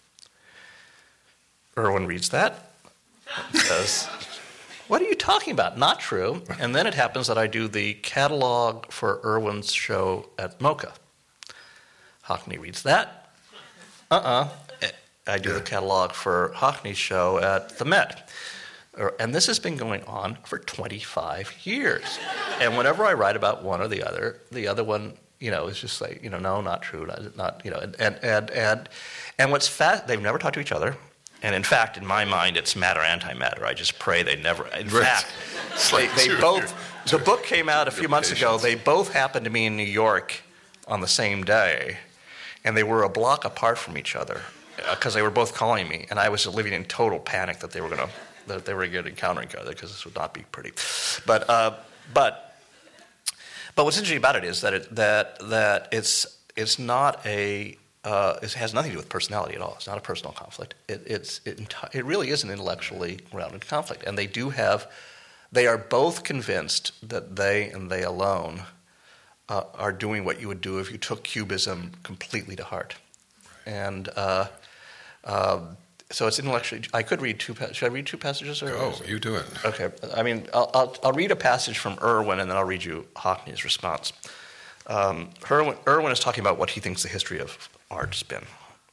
Irwin reads that, says, "What are you talking about? Not true." And then it happens that I do the catalog for Irwin's show at MoCA. Hockney reads that. Uh-uh. I do the catalog for Hockney's show at the Met. And this has been going on for twenty-five years. And whenever I write about one or the other, the other one, you know, is just like, you know, no, not true, not, not you know, and, and, and, and, and what's fast, they've never talked to each other. And in fact, in my mind, it's matter, antimatter. I just pray they never, in Right. fact, they, they Sure, both, sure. the book came out a few months ago. They both happened to be in New York on the same day, and they were a block apart from each other because uh, they were both calling me, and I was living in total panic that they were going to that they were going to encounter each other because this would not be pretty. But uh, but but what's interesting about it is that it, that that it's it's not a uh, it has nothing to do with personality at all. It's not a personal conflict. It, it's, it, enti- it really is an intellectually grounded conflict. And they do have, they are both convinced that they and they alone uh, are doing what you would do if you took Cubism completely to heart. And uh, uh, so it's intellectually, I could read two, should I read two passages? Or Go, you do it. Okay. I mean, I'll, I'll, I'll read a passage from Irwin, and then I'll read you Hockney's response. Um, Irwin, Irwin is talking about what he thinks the history of art's been.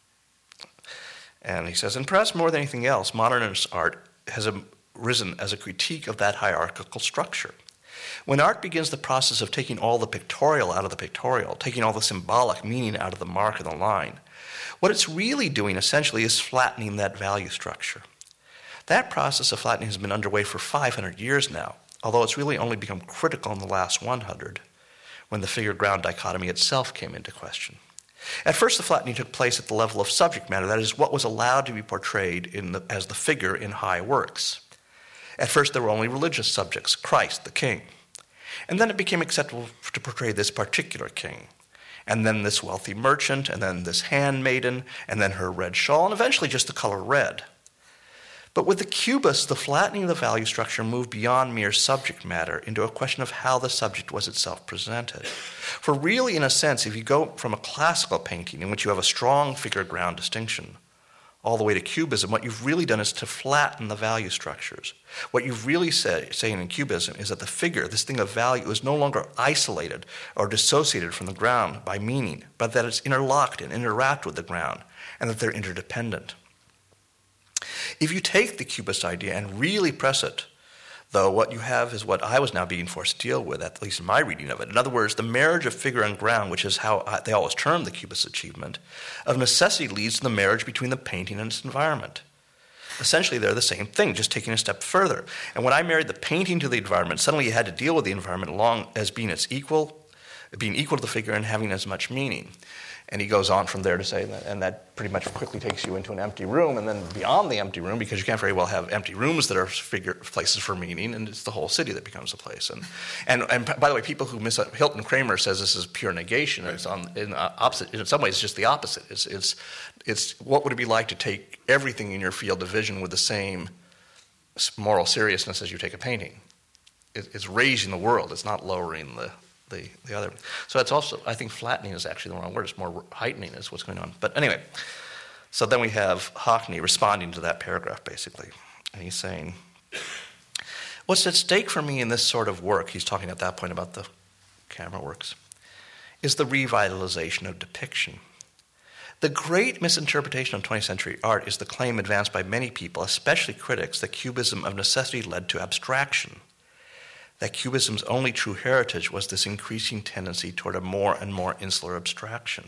And he says, and perhaps more than anything else, modernist art has arisen as a critique of that hierarchical structure. When art begins the process of taking all the pictorial out of the pictorial, taking all the symbolic meaning out of the mark and the line, what it's really doing essentially is flattening that value structure. That process of flattening has been underway for five hundred years now, although it's really only become critical in the last one hundred, when the figure-ground dichotomy itself came into question. At first, the flattening took place at the level of subject matter, that is, what was allowed to be portrayed in the, as the figure in high works. At first, there were only religious subjects, Christ, the king. And then it became acceptable to portray this particular king, and then this wealthy merchant, and then this handmaiden, and then her red shawl, and eventually just the color red. But with the Cubists, the flattening of the value structure moved beyond mere subject matter into a question of how the subject was itself presented. For really, in a sense, if you go from a classical painting in which you have a strong figure-ground distinction, all the way to Cubism, what you've really done is to flatten the value structures. What you've really say, saying in Cubism is that the figure, this thing of value, is no longer isolated or dissociated from the ground by meaning, but that it's interlocked and interact with the ground, and that they're interdependent. If you take the Cubist idea and really press it, though, what you have is what I was now being forced to deal with, at least in my reading of it. In other words, the marriage of figure and ground, which is how I, they always term the Cubist achievement, of necessity leads to the marriage between the painting and its environment. Essentially, they're the same thing, just taking a step further. And when I married the painting to the environment, suddenly you had to deal with the environment along as being its equal, being equal to the figure and having as much meaning. And he goes on from there to say that, and that pretty much quickly takes you into an empty room, and then beyond the empty room, because you can't very well have empty rooms that are figure places for meaning, and it's the whole city that becomes a place. And and, and by the way, people who miss Hilton Kramer says this is pure negation. It's on in uh, opposite. In some ways, it's just the opposite. It's it's it's what would it be like to take everything in your field of vision with the same moral seriousness as you take a painting? It, it's raising the world. It's not lowering the. The, the other. So it's also, I think flattening is actually the wrong word. It's more heightening is what's going on. But anyway, so then we have Hockney responding to that paragraph, basically. And he's saying, what's at stake for me in this sort of work, he's talking at that point about the camera works, is the revitalization of depiction. The great misinterpretation of twentieth century art is the claim advanced by many people, especially critics, that Cubism of necessity led to abstraction. That Cubism's only true heritage was this increasing tendency toward a more and more insular abstraction.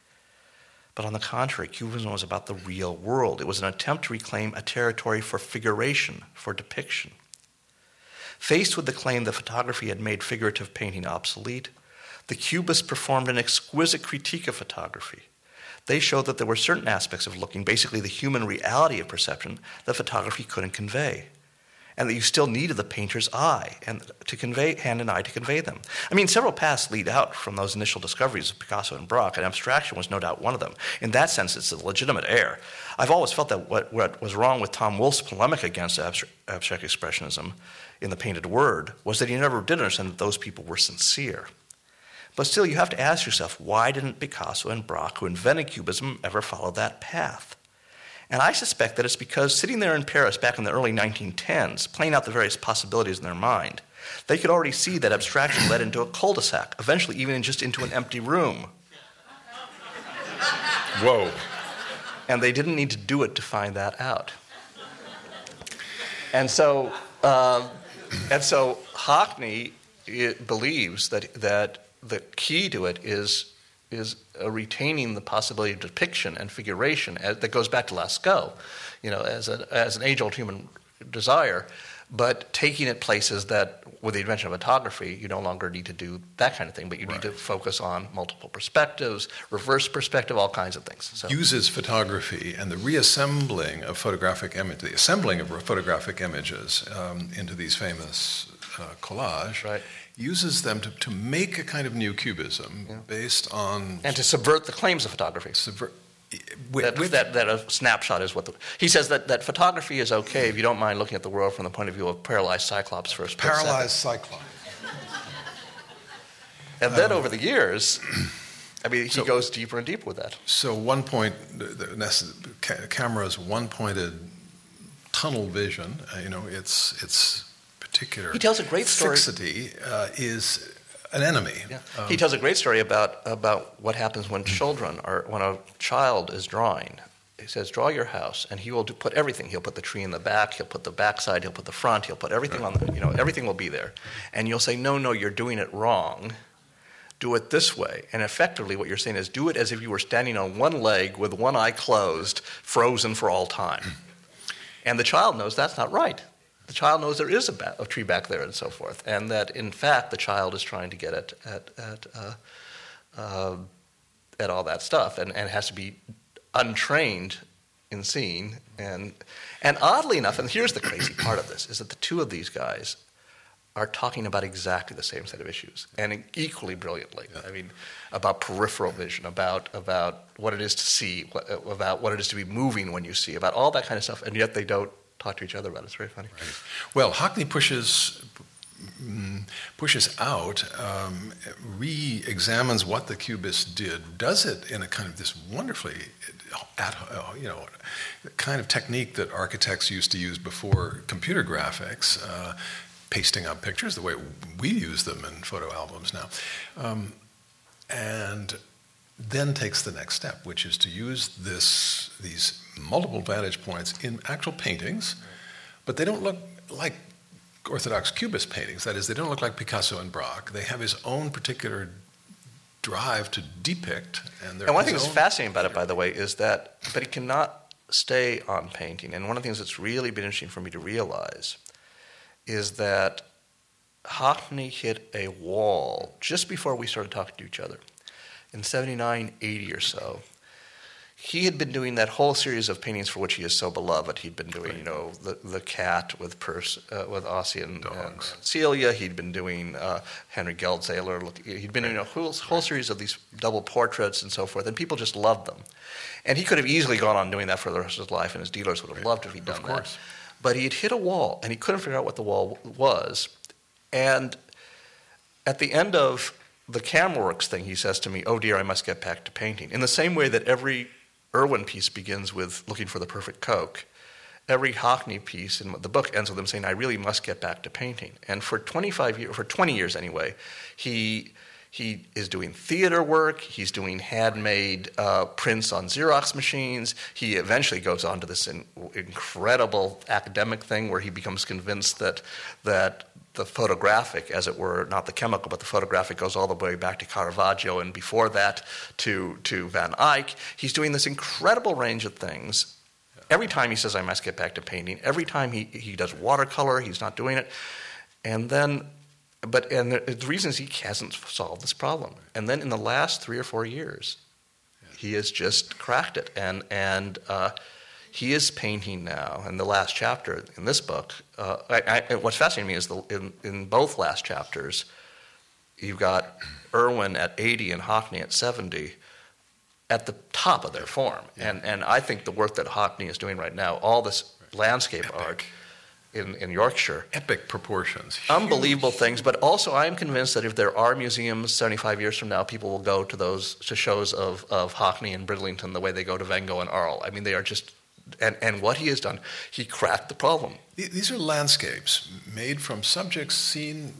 But on the contrary, Cubism was about the real world. It was an attempt to reclaim a territory for figuration, for depiction. Faced with the claim that photography had made figurative painting obsolete, the Cubists performed an exquisite critique of photography. They showed that there were certain aspects of looking, basically the human reality of perception, that photography couldn't convey. And that you still needed the painter's eye and to convey hand and eye to convey them. I mean, several paths lead out from those initial discoveries of Picasso and Braque, and abstraction was no doubt one of them. In that sense, it's a legitimate error. I've always felt that what, what was wrong with Tom Wolfe's polemic against abstract, abstract expressionism in The Painted Word was that he never did understand that those people were sincere. But still, you have to ask yourself, why didn't Picasso and Braque, who invented Cubism, ever follow that path? And I suspect that it's because sitting there in Paris back in the early nineteen tens, playing out the various possibilities in their mind, they could already see that abstraction led into a cul-de-sac, eventually even just into an empty room. Whoa. And they didn't need to do it to find that out. And so, uh, and so Hockney believes that that the key to it is is uh, retaining the possibility of depiction and figuration as, that goes back to Lascaux, you know, as, a, as an age-old human desire, but taking it places that, with the invention of photography, you no longer need to do that kind of thing, but you right. need to focus on multiple perspectives, reverse perspective, all kinds of things. So. Uses photography and the reassembling of photographic image, the assembling of photographic images um, into these famous uh, collage. Right. uses them to, to make a kind of new cubism yeah. based on... And to subvert the claims of photography. Subvert, with, that, with, that, that a snapshot is what the... He says that, that photography is okay if you don't mind looking at the world from the point of view of paralyzed Cyclops for a split Paralyzed second. Cyclops. And um, then over the years... I mean, he so, goes deeper and deeper with that. So one point, the, the camera's one-pointed tunnel vision, uh, you know, its its particular he tells a great story. fixity uh, is an enemy. Yeah. Um, he tells a great story about about what happens when children are when a child is drawing. He says, "Draw your house," and he will do, put everything. He'll put the tree in the back. He'll put the backside. He'll put the front. He'll put everything on the. You know, everything will be there, and you'll say, "No, no, you're doing it wrong. Do it this way." And effectively what you're saying is do it as if you were standing on one leg with one eye closed, frozen for all time. And the child knows that's not right. The child knows there is a, ba- a tree back there and so forth. And that, in fact, the child is trying to get at at at, uh, uh, at all that stuff and, and has to be untrained in seeing. And, and oddly enough, and here's the crazy part of this, is that the two of these guys are talking about exactly the same set of issues, and equally brilliantly. Yeah. I mean, about peripheral vision, about about what it is to see, what, about what it is to be moving when you see, about all that kind of stuff, and yet they don't talk to each other about it. It's very funny. Right. Well, Hockney pushes pushes out, um, re-examines what the Cubists did, does it in a kind of this wonderfully, you know, kind of technique that architects used to use before computer graphics. Uh, pasting up pictures the way we use them in photo albums now. Um, and then takes the next step, which is to use this these multiple vantage points in actual paintings, but they don't look like Orthodox Cubist paintings. That is, they don't look like Picasso and Braque. They have his own particular drive to depict. And, and one thing that's fascinating about it, by the way, is that, but he cannot stay on painting. And one of the things that's really been interesting for me to realize is that Hockney hit a wall just before we started talking to each other. In seventy-nine, eighty or so, he had been doing that whole series of paintings for which he is so beloved. He'd been doing, you know, the the cat with Pers, uh, with Ossie and, and Celia. He'd been doing uh, Henry Geldzahler. He'd been doing a whole, whole series of these double portraits and so forth, and people just loved them. And he could have easily gone on doing that for the rest of his life, and his dealers would have loved if he'd done of course. that. But he had hit a wall, and he couldn't figure out what the wall was. And at the end of the CameraWorks thing, he says to me, "Oh dear, I must get back to painting." In the same way that every Irwin piece begins with looking for the perfect Coke, every Hockney piece in the book ends with him saying, "I really must get back to painting." And for twenty-five years, for twenty years anyway, he he is doing theater work. He's doing handmade uh, prints on Xerox machines. He eventually goes on to this in, incredible academic thing where he becomes convinced that that the photographic, as it were, not the chemical, but the photographic goes all the way back to Caravaggio, and before that to, to Van Eyck. He's doing this incredible range of things. Every time he says, "I must get back to painting," every time he, he does watercolor, he's not doing it. And then, but and the, the reason is he hasn't solved this problem. And then in the last three or four years, he has just cracked it. And, and uh, he is painting now, in the last chapter in this book. Uh, I, I, what's fascinating to me is the, in, in both last chapters, you've got Irwin at eighty and Hockney at seventy at the top of their form. Yeah. And and I think the work that Hockney is doing right now, all this right. landscape Epic. art in, in Yorkshire. Epic proportions. Unbelievable Huge. things. But also I am convinced that if there are museums seventy-five years from now, people will go to those to shows of, of Hockney and Bridlington the way they go to Van Gogh and Arles. I mean, they are just... And, and what he has done, he cracked the problem. These are landscapes made from subjects seen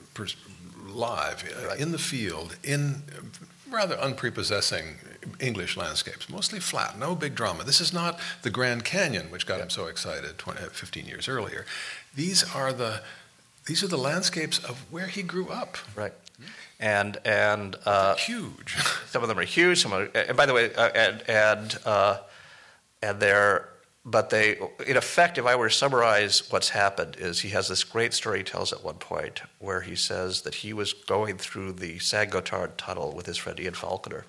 live, right. in the field, in rather unprepossessing English landscapes, mostly flat, no big drama. This is not the Grand Canyon, which got yeah. him so excited twenty, fifteen years earlier. These are the these are the landscapes of where he grew up. Right. And and uh, huge. Some of them are huge. Some are, and by the way, uh, and and uh, and they're. But they, in effect, if I were to summarize what's happened, is he has this great story he tells at one point where he says that he was going through the Saint-Gothard tunnel with his friend Ian Falconer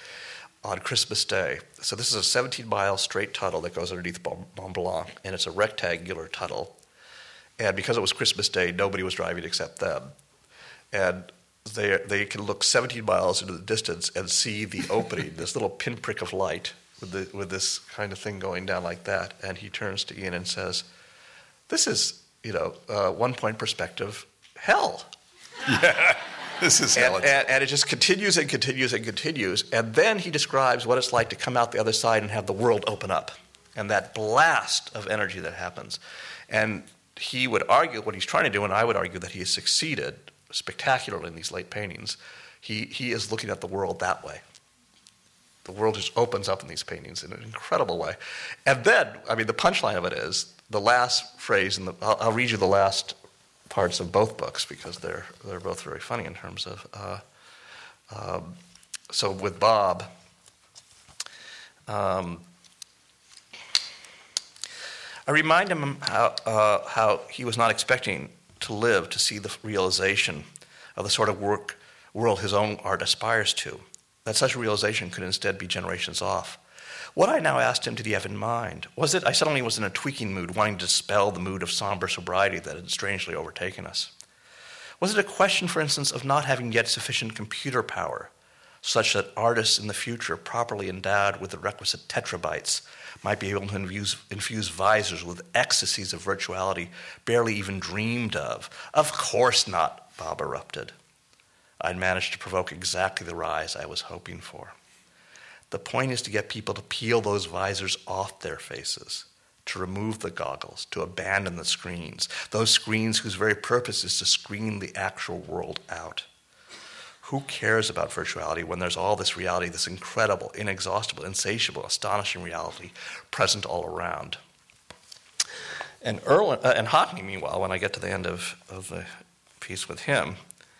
on Christmas Day. So this is a seventeen-mile straight tunnel that goes underneath Mont Blanc, and it's a rectangular tunnel. And because it was Christmas Day, nobody was driving except them. And they they can look seventeen miles into the distance and see the opening, this little pinprick of light with the, with this kind of thing going down like that. And he turns to Ian and says, "This is, you know, uh, one-point perspective hell." Yeah, this is hell. And, and, and it just continues and continues and continues. And then he describes what it's like to come out the other side and have the world open up, and that blast of energy that happens. And he would argue what he's trying to do, and I would argue that he has succeeded spectacularly in these late paintings. He he is looking at the world that way. The world just opens up in these paintings in an incredible way. And then, I mean, the punchline of it is the last phrase, and I'll, I'll read you the last parts of both books because they're they're both very funny in terms of. Uh, um, so with Bob. Um, I remind him how uh, how he was not expecting to live to see the realization of the sort of work world his own art aspires to, that such a realization could instead be generations off. What I now asked him did he have in mind? Was it I suddenly was in a tweaking mood, wanting to dispel the mood of somber sobriety that had strangely overtaken us? Was it a question, for instance, of not having yet sufficient computer power, such that artists in the future, properly endowed with the requisite tetrabytes, might be able to infuse, infuse visors with ecstasies of virtuality barely even dreamed of? Of course not, Bob erupted. I'd managed to provoke exactly the rise I was hoping for. The point is to get people to peel those visors off their faces, to remove the goggles, to abandon the screens, those screens whose very purpose is to screen the actual world out. Who cares about virtuality when there's all this reality, this incredible, inexhaustible, insatiable, astonishing reality present all around? And Irwin, uh, and Hockney, meanwhile, when I get to the end of, of the piece with him,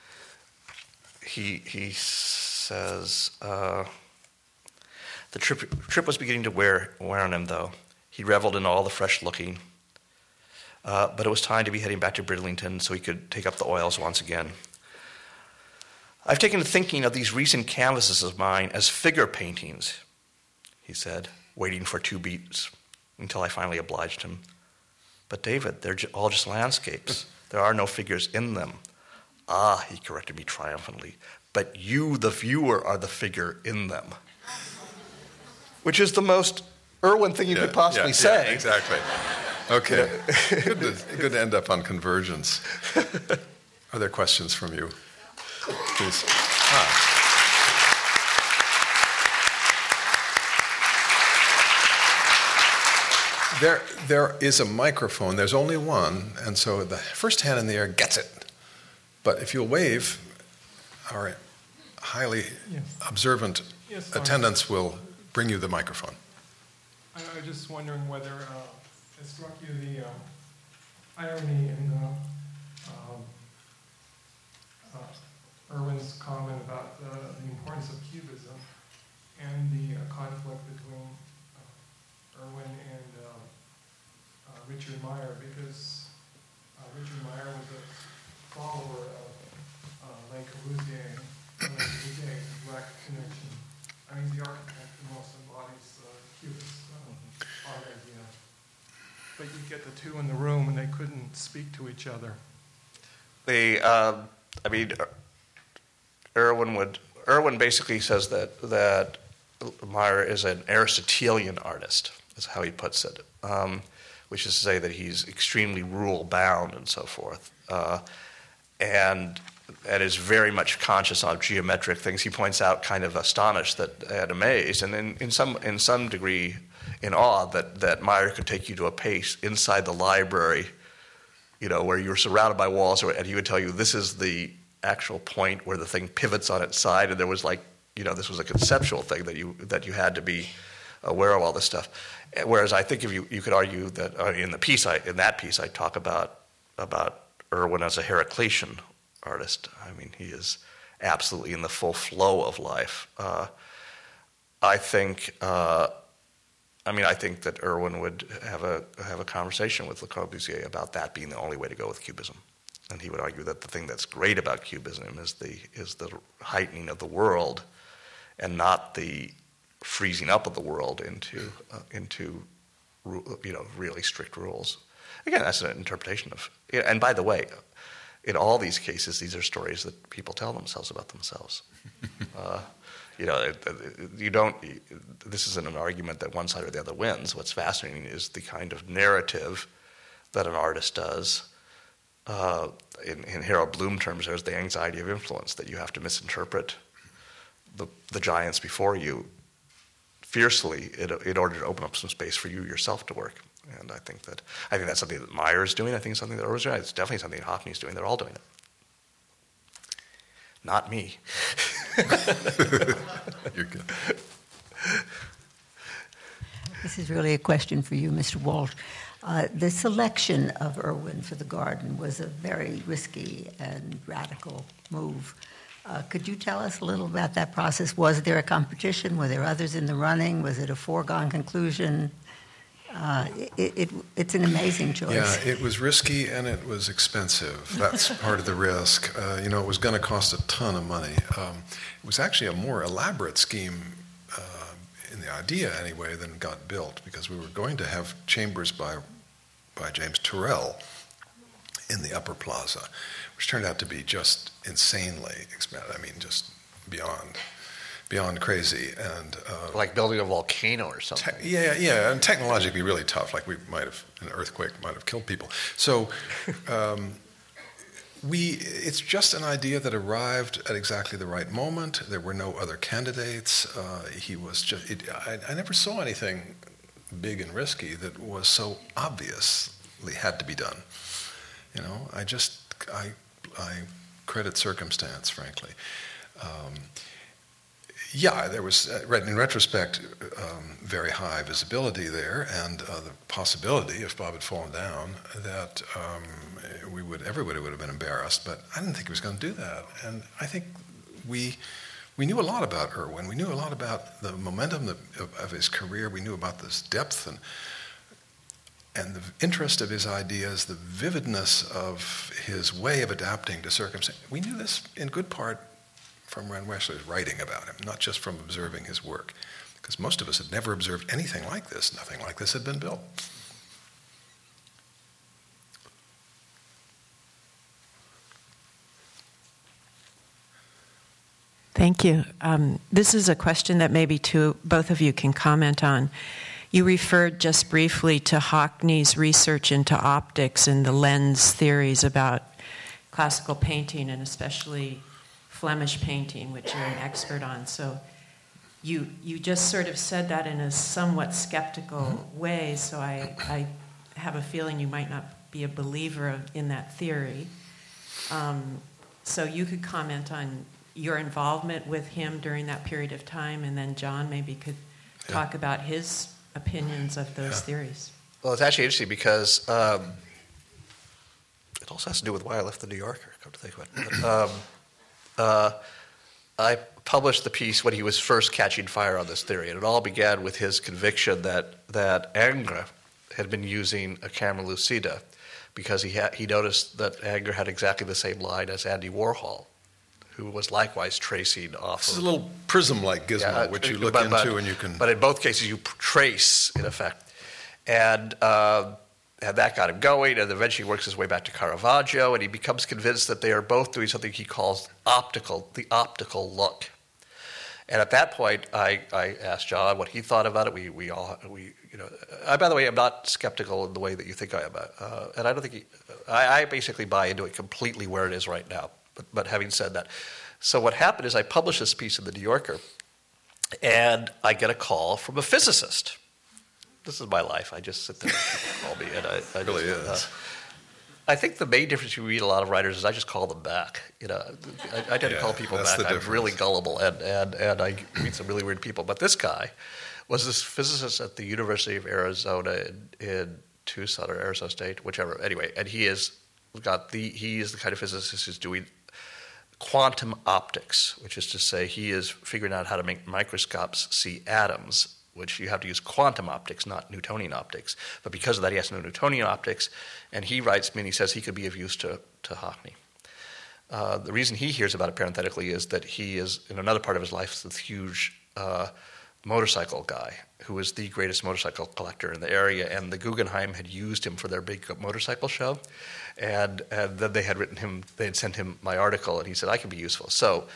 he he says, uh, the trip, trip was beginning to wear, wear on him, though. He reveled in all the fresh looking, uh, but it was time to be heading back to Bridlington so he could take up the oils once again. I've taken to thinking of these recent canvases of mine as figure paintings, he said, waiting for two beats until I finally obliged him. But David, they're all just landscapes. There are no figures in them. Ah, he corrected me triumphantly, but you, the viewer, are the figure in them. Which is the most Irwin thing you yeah, could possibly yeah, say. Yeah, exactly. Okay, good, to, good to end up on convergence. Are there questions from you? Please. Ah. There, there is a microphone. There's only one, and so the first hand in the air gets it. But if you'll wave, our highly yes. observant yes, attendants will bring you the microphone. I, I was just wondering whether uh, it struck you the uh, irony in the, um, uh, Irwin's comment about uh, the importance of Cubism and the uh, conflict between uh, Irwin and uh, uh, Richard Meyer, because uh, Richard Meyer was a follower of uh, Le Corbusier, Le Corbusier, direct connection. I mean, the architect who most embodies the Cubist uh, art idea. But you get the two in the room and they couldn't speak to each other. They, uh, I mean, Irwin would. Irwin basically says that that Meyer is an Aristotelian artist, is how he puts it, um, which is to say that he's extremely rule bound and so forth, uh, and and is very much conscious of geometric things. He points out, kind of astonished that and amazed, and in, in some in some degree in awe that that Meyer could take you to a pace inside the library, you know, where you're surrounded by walls, and he would tell you this is the actual point where the thing pivots on its side, and there was like, you know, this was a conceptual thing that you that you had to be aware of all this stuff. Whereas I think if you you could argue that uh, in the piece I in that piece I talk about about Irwin as a Heraclitean artist. I mean, he is absolutely in the full flow of life. Uh, I think. Uh, I mean, I think that Irwin would have a have a conversation with Le Corbusier about that being the only way to go with Cubism. And he would argue that the thing that's great about Cubism is the is the heightening of the world, and not the freezing up of the world into uh, into you know really strict rules. Again, that's an interpretation of. And by the way, in all these cases, these are stories that people tell themselves about themselves. uh, you know, you don't. This isn't an argument that one side or the other wins. What's fascinating is the kind of narrative that an artist does. Uh, in, in Harold Bloom terms, there's the anxiety of influence, that you have to misinterpret the, the giants before you fiercely in, in order to open up some space for you yourself to work. And I think that I think that's something that Meyer is doing. I think it's something that Irwin's doing. It's definitely something that Hockney's doing. They're all doing it. Not me. You're good. This is really a question for you, Mister Walsh. Uh, the selection of Irwin for the garden was a very risky and radical move. Uh, could you tell us a little about that process? Was there a competition? Were there others in the running? Was it a foregone conclusion? Uh, it, it, it's an amazing choice. Yeah, it was risky and it was expensive. That's part of the risk. Uh, you know, it was going to cost a ton of money. Um, it was actually a more elaborate scheme uh, in the idea, anyway, than got built, because we were going to have chambers by by James Turrell in the Upper Plaza, which turned out to be just insanely expensive. I mean, just beyond. Beyond crazy, and uh, like building a volcano or something. Te- yeah, yeah, and technologically really tough. Like we might have an earthquake might have killed people. So um, we, it's just an idea that arrived at exactly the right moment. There were no other candidates. Uh, he was just. It, I, I never saw anything big and risky that was so obviously had to be done. You know, I just I I credit circumstance, frankly. Um, Yeah, there was, uh, in retrospect, um, very high visibility there, and uh, the possibility, if Bob had fallen down, that um, we would, everybody would have been embarrassed. But I didn't think he was going to do that, and I think we we knew a lot about Irwin. We knew a lot about the momentum of, of his career. We knew about this depth and and the interest of his ideas, the vividness of his way of adapting to circumstance. We knew this in good part from Ren Weschler's writing about him, not just from observing his work, because most of us had never observed anything like this. Nothing like this had been built. Thank you. Um, this is a question that maybe two, both of you can comment on. You referred just briefly to Hockney's research into optics and the lens theories about classical painting, and especially Flemish painting, which you're an expert on. So you you just sort of said that in a somewhat skeptical way, so I, I have a feeling you might not be a believer of, in that theory. Um, so you could comment on your involvement with him during that period of time, and then John maybe could Yeah. talk about his opinions of those Yeah. theories. Well, it's actually interesting because um, it also has to do with why I left the New Yorker, come to think of it. But, um, Uh, I published the piece when he was first catching fire on this theory, and it all began with his conviction that that Ingres had been using a camera lucida because he had, he noticed that Ingres had exactly the same line as Andy Warhol, who was likewise tracing off. This of, is a little prism-like gizmo, yeah, which you look but, into but, and you can... But in both cases, you trace, in effect. And... Uh, And that got him going, and eventually he works his way back to Caravaggio, and he becomes convinced that they are both doing something he calls optical, the optical look. And at that point, I, I asked John what he thought about it. We we all we you know. I, by the way, I'm not skeptical in the way that you think I am, uh, and I don't think he. I, I basically buy into it completely where it is right now. But but having said that, so what happened is I published this piece in the New Yorker, and I get a call from a physicist. This is my life. I just sit there and people call me. And I, I It really just, is. Uh, I think the main difference you meet a lot of writers is I just call them back. You know, I, I tend Yeah, to call people that's back. the I'm difference. really gullible, and, and, and I meet some really weird people. But this guy was this physicist at the University of Arizona in, in Tucson or Arizona State, whichever. Anyway, and he is got the he is the kind of physicist who's doing quantum optics, which is to say he is figuring out how to make microscopes see atoms, which you have to use quantum optics, not Newtonian optics. But because of that, he has no Newtonian optics, and he writes me and he says he could be of use to, to Hockney. Uh, the reason he hears about it parenthetically is that he is, in another part of his life, this huge uh, motorcycle guy who was the greatest motorcycle collector in the area, and the Guggenheim had used him for their big motorcycle show, and, and then they had written him, they had sent him my article, and he said, I can be useful. So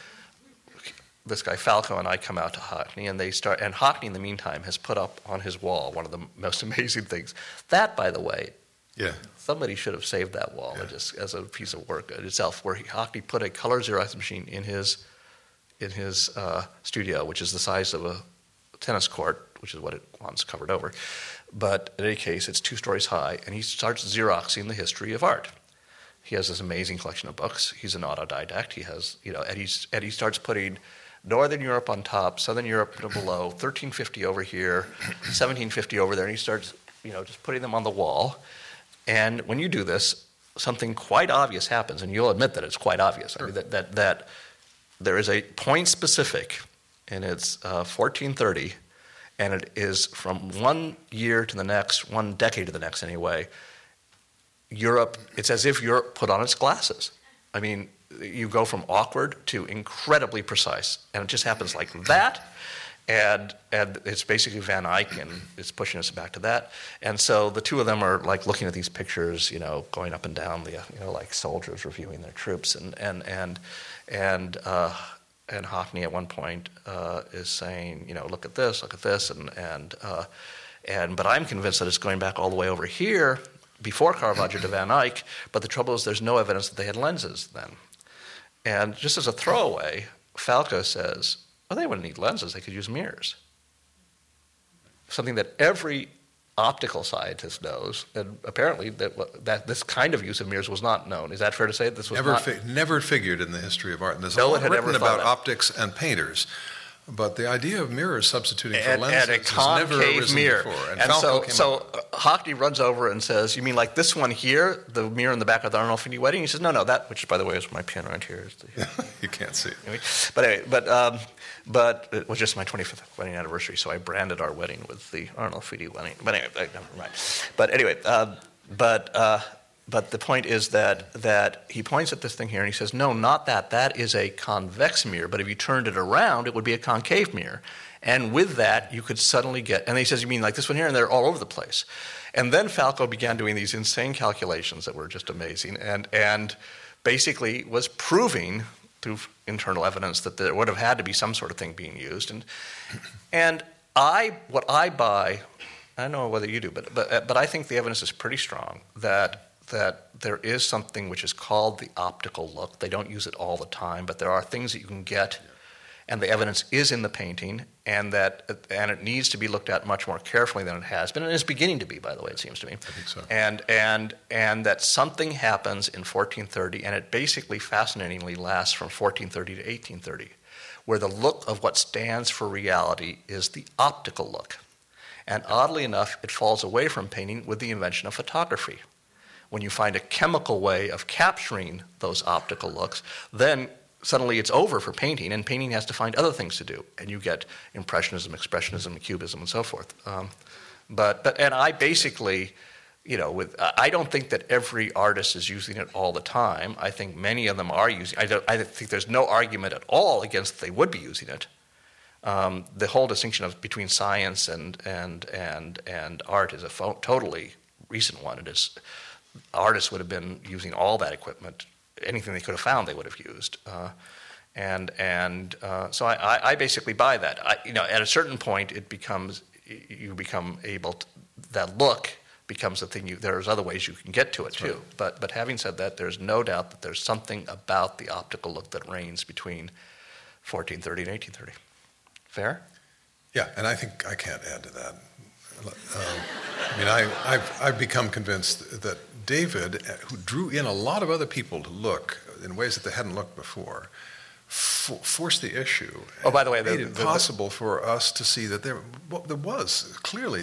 this guy Falco and I come out to Hockney, and they start, and Hockney in the meantime has put up on his wall one of the most amazing things. That, by the way, yeah. somebody should have saved that wall Yeah. just as a piece of work in itself, where he, Hockney put a color Xerox machine in his in his uh, studio, which is the size of a tennis court, which is what it wants covered over. But in any case, it's two stories high, and he starts Xeroxing the history of art. He has this amazing collection of books. He's an autodidact. He has, you know, and, he's, and he starts putting Northern Europe on top, Southern Europe below, thirteen fifty over here, seventeen fifty over there, and he starts, you know, just putting them on the wall. And when you do this, something quite obvious happens, and you'll admit that it's quite obvious. I mean, that, that, that there is a point specific, and it's uh, fourteen thirty, and it is from one year to the next, one decade to the next anyway, Europe, it's as if Europe put on its glasses. I mean, you go from awkward to incredibly precise, and it just happens like that. And and it's basically Van Eyck, and it's pushing us back to that. And so the two of them are like looking at these pictures, you know, going up and down the, you know, like soldiers reviewing their troops. And and and and uh, and Hockney at one point uh, is saying, you know, look at this, look at this, and and uh, and but I'm convinced that it's going back all the way over here before Caravaggio to Van Eyck. But the trouble is, there's no evidence that they had lenses then. And just as a throwaway, Falco says, well, they wouldn't need lenses, they could use mirrors. Something that every optical scientist knows, and apparently that, that this kind of use of mirrors was not known. Is that fair to say? This was never not... fi- never figured in the history of art. And there's no a one lot had written ever about thought optics and painters. But the idea of mirrors substituting for and, lenses and a has never concave arisen mirror. before. And, And, Falco so, came so up. uh, Hockney runs over and says, you mean like this one here, the mirror in the back of the Arnolfini wedding? He says, no, no, that, which by the way is my pin right here. Is the, You can't see it. Anyway, but anyway, but um, but it was just my twenty-fifth wedding anniversary, so I branded our wedding with the Arnolfini wedding. But anyway, never mind. But anyway, uh, but uh, but the point is that that he points at this thing here and he says, no, not that. That is a convex mirror. But if you turned it around, it would be a concave mirror. And with that, you could suddenly get. And he says, you mean like this one here? And they're all over the place. And then Falco began doing these insane calculations that were just amazing, and and basically was proving through internal evidence that there would have had to be some sort of thing being used. And and I, what I buy, I don't know whether you do, but but but I think the evidence is pretty strong that that there is something which is called the optical look. They don't use it all the time, but there are things that you can get, and the evidence is in the painting, and that and it needs to be looked at much more carefully than it has been, and it's beginning to be, by the way, it seems to me. I think so. And and and that something happens in fourteen thirty, and it basically fascinatingly lasts from fourteen thirty to eighteen thirty, where the look of what stands for reality is the optical look. And oddly enough, it falls away from painting with the invention of photography. When you find a chemical way of capturing those optical looks, then suddenly it's over for painting, and painting has to find other things to do, and you get Impressionism, Expressionism, Cubism, and so forth. Um, but but and I basically, you know, with I don't think that every artist is using it all the time. I think many of them are using. I don't. I think there's no argument at all against they would be using it. Um, the whole distinction of between science and and and and art is a fo- totally recent one. It is artists would have been using all that equipment. Anything they could have found, they would have used, uh, and and uh, so I, I basically buy that. I, you know, at a certain point, it becomes you become able to, that look becomes the thing. You there's other ways you can get to it That's too. right. But but having said that, there's no doubt that there's something about the optical look that reigns between fourteen thirty and eighteen thirty. Fair? Yeah, and I think I can't add to that. Um, I mean, I, I've, I've become convinced that David, who drew in a lot of other people to look in ways that they hadn't looked before, for, forced the issue. Oh, by the way, the, made it the, possible for us to see that there, well, there was clearly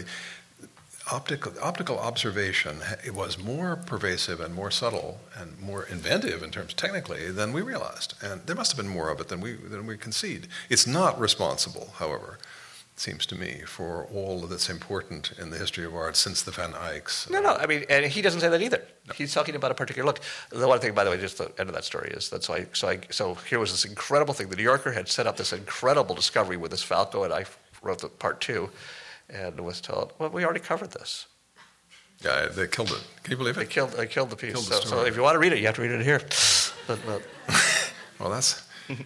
optical optical observation. It was more pervasive and more subtle and more inventive in terms technically than we realized, and there must have been more of it than we than we concede. It's not responsible, however, it seems to me, for all that's important in the history of art since the Van Eycks. No, no. I mean, and he doesn't say that either. No. He's talking about a particular look. The one thing, by the way, just the end of that story is that so I, so I, so here was this incredible thing. The New Yorker had set up this incredible discovery with this Falco, and I wrote the part two, and was told, well, we already covered this. Yeah, they killed it. Can you believe it? They killed, they killed the piece. Killed the so, so story. if you want to read it, you have to read it here. But, but. Well, that's...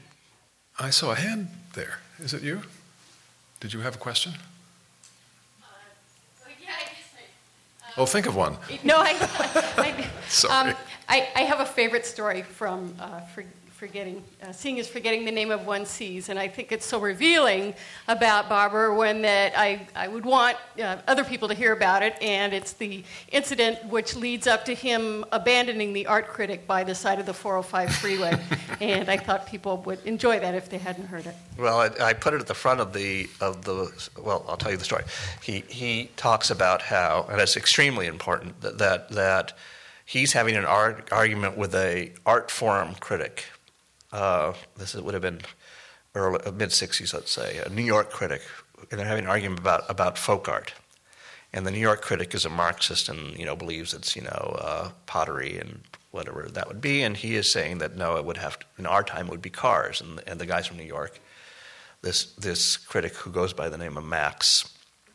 I saw a hand there. Is it you? Did you have a question? Uh, well, yeah, I guess I, Oh, think of one. No, I, I, Sorry. um, I, I have a favorite story from uh, for, forgetting, uh, Seeing is Forgetting the Name of One Sees, and I think it's so revealing about Bob Irwin that I, I would want uh, other people to hear about it, and it's the incident which leads up to him abandoning the art critic by the side of the four oh five freeway, and I thought people would enjoy that if they hadn't heard it. Well, I, I put it at the front of the of the. Well, I'll tell you the story. He he talks about how, and it's extremely important that that, that he's having an art, argument with a art forum critic. Uh, this would have been early mid sixties, let's say, a New York critic, and they're having an argument about about folk art. And the New York critic is a Marxist and you know believes it's you know uh, pottery and whatever that would be, and he is saying that no, it would have to, in our time it would be cars, and and the guys from New York. This this critic who goes by the name of Max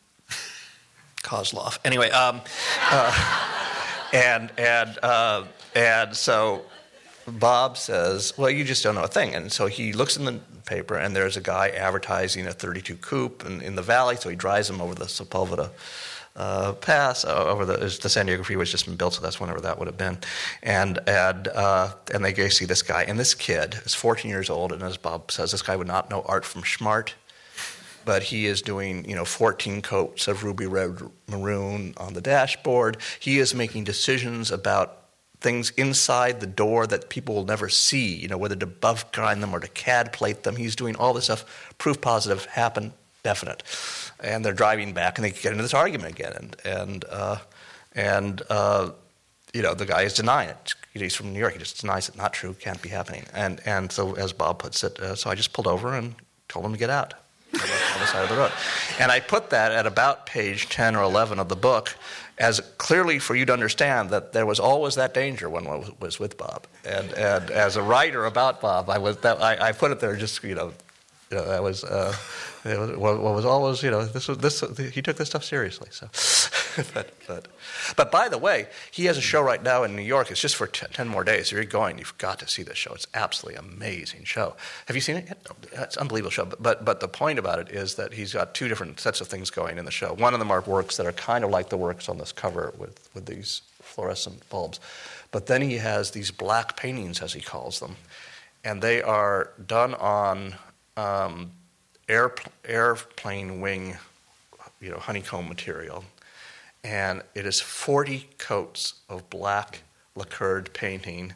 Kozloff. Anyway, um, uh, and and uh, and so Bob says, "Well, you just don't know a thing." And so he looks in the paper, and there's a guy advertising a thirty-two coupe in, in the valley. So he drives him over the Sepulveda uh, Pass, uh, over the the San Diego Freeway has just been built, so that's whenever that would have been. And and uh, and they go see this guy, and this kid is fourteen years old, and as Bob says, this guy would not know art from schmart, but he is doing you know fourteen coats of ruby red maroon on the dashboard. He is making decisions about things inside the door that people will never see, you know, whether to buff grind them or to C A D plate them. He's doing all this stuff, proof positive, happen, definite. And they're driving back, and they get into this argument again. And, and, uh, and uh, you know, the guy is denying it. He's from New York. He just denies it. Not true, can't be happening. And, and so, as Bob puts it, uh, so I just pulled over and told him to get out on the side of the road. And I put that at about page ten or eleven of the book, as clearly for you to understand that there was always that danger when one was with Bob. And and as a writer about Bob, I was that I, I put it there just you know, you know that was uh, it was, what was always you know this was this he took this stuff seriously. So, but but but by the way, he has a show right now in New York. It's just for t- ten more days. If you're going, you've got to see this show. It's absolutely amazing show. Have you seen it yet? No. It's an unbelievable show. But, but but the point about it is that he's got two different sets of things going in the show. One of them are works that are kind of like the works on this cover with, with these fluorescent bulbs. But then he has these black paintings, as he calls them, and they are done on um, air, airplane wing, you know, honeycomb material. And it is forty coats of black lacquered painting,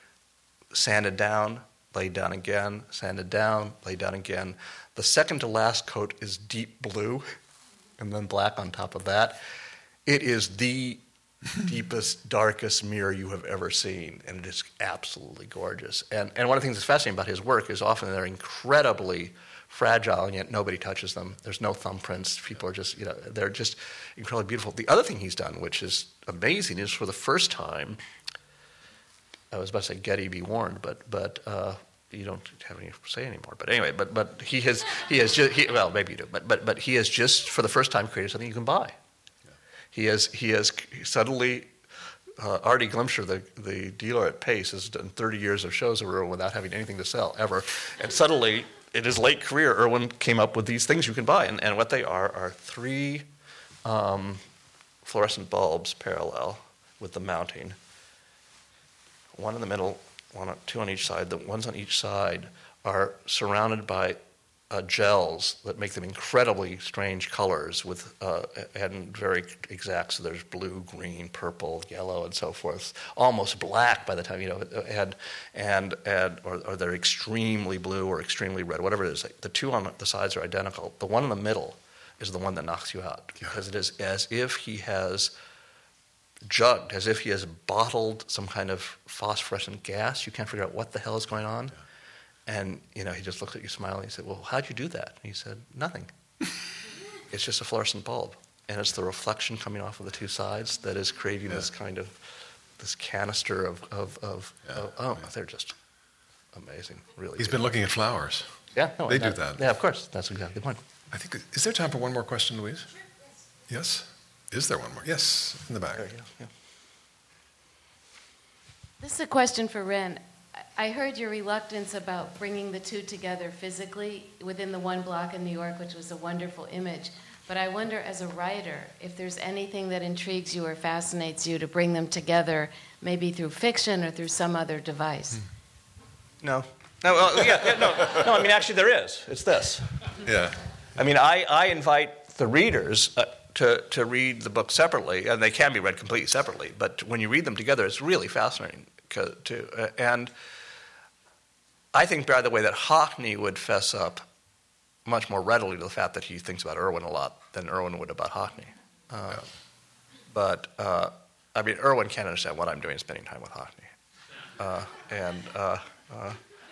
sanded down, laid down again, sanded down, laid down again. The second to last coat is deep blue, and then black on top of that. It is the deepest, darkest mirror you have ever seen, and it is absolutely gorgeous. And and one of the things that's fascinating about his work is often they're incredibly fragile, and yet nobody touches them. There's no thumbprints. People are just, you know, they're just incredibly beautiful. The other thing he's done, which is amazing, is for the first time, I was about to say Getty be warned, but but uh, you don't have any say anymore. But anyway, but but he has he has just he, well maybe you do, but but but he has just for the first time created something you can buy. Yeah. He has he has suddenly. Uh, Artie Glimsher, the, the dealer at Pace, has done thirty years of shows of Irwin without having anything to sell ever, and suddenly, in his late career, Irwin came up with these things you can buy, and, and what they are are three um, fluorescent bulbs parallel with the mounting. One in the middle, one on, two on each side. The ones on each side are surrounded by uh, gels that make them incredibly strange colors with uh, and very exact. So there's blue, green, purple, yellow, and so forth. Almost black by the time you know. And and and or, or they're extremely blue or extremely red, whatever it is. The two on the sides are identical. The one in the middle is the one that knocks you out because it is as if he has jugged, as if he has bottled some kind of phosphorescent gas. You can't figure out what the hell is going on. Yeah. And, you know, he just looks at you smiling. He said, well, how'd you do that? And he said, nothing. It's just a fluorescent bulb. And it's the reflection coming off of the two sides that is creating yeah. this kind of, this canister of, of, of, yeah. of oh, yeah. they're just amazing, really. He's beautiful. been looking at flowers. Yeah. No, they that, do that. Yeah, of course. That's exactly the point. I think, is there time for one more question, Louise? Sure, yes. Yes? Is there one more? Yes, in the back. There you go, yeah. This is a question for Ren. I heard your reluctance about bringing the two together physically within the one block in New York, which was a wonderful image. But I wonder, as a writer, if there's anything that intrigues you or fascinates you to bring them together, maybe through fiction or through some other device. No. No, uh, yeah, yeah, no, no, I mean, actually there is. It's this. Yeah. I mean, I, I invite the readers uh, to, to read the book separately, and they can be read completely separately, but when you read them together, it's really fascinating. To, uh, and I think, by the way, that Hockney would fess up much more readily to the fact that he thinks about Irwin a lot than Irwin would about Hockney. Uh, yeah. But, uh, I mean, Irwin can't understand what I'm doing spending time with Hockney. Uh, and, uh, uh,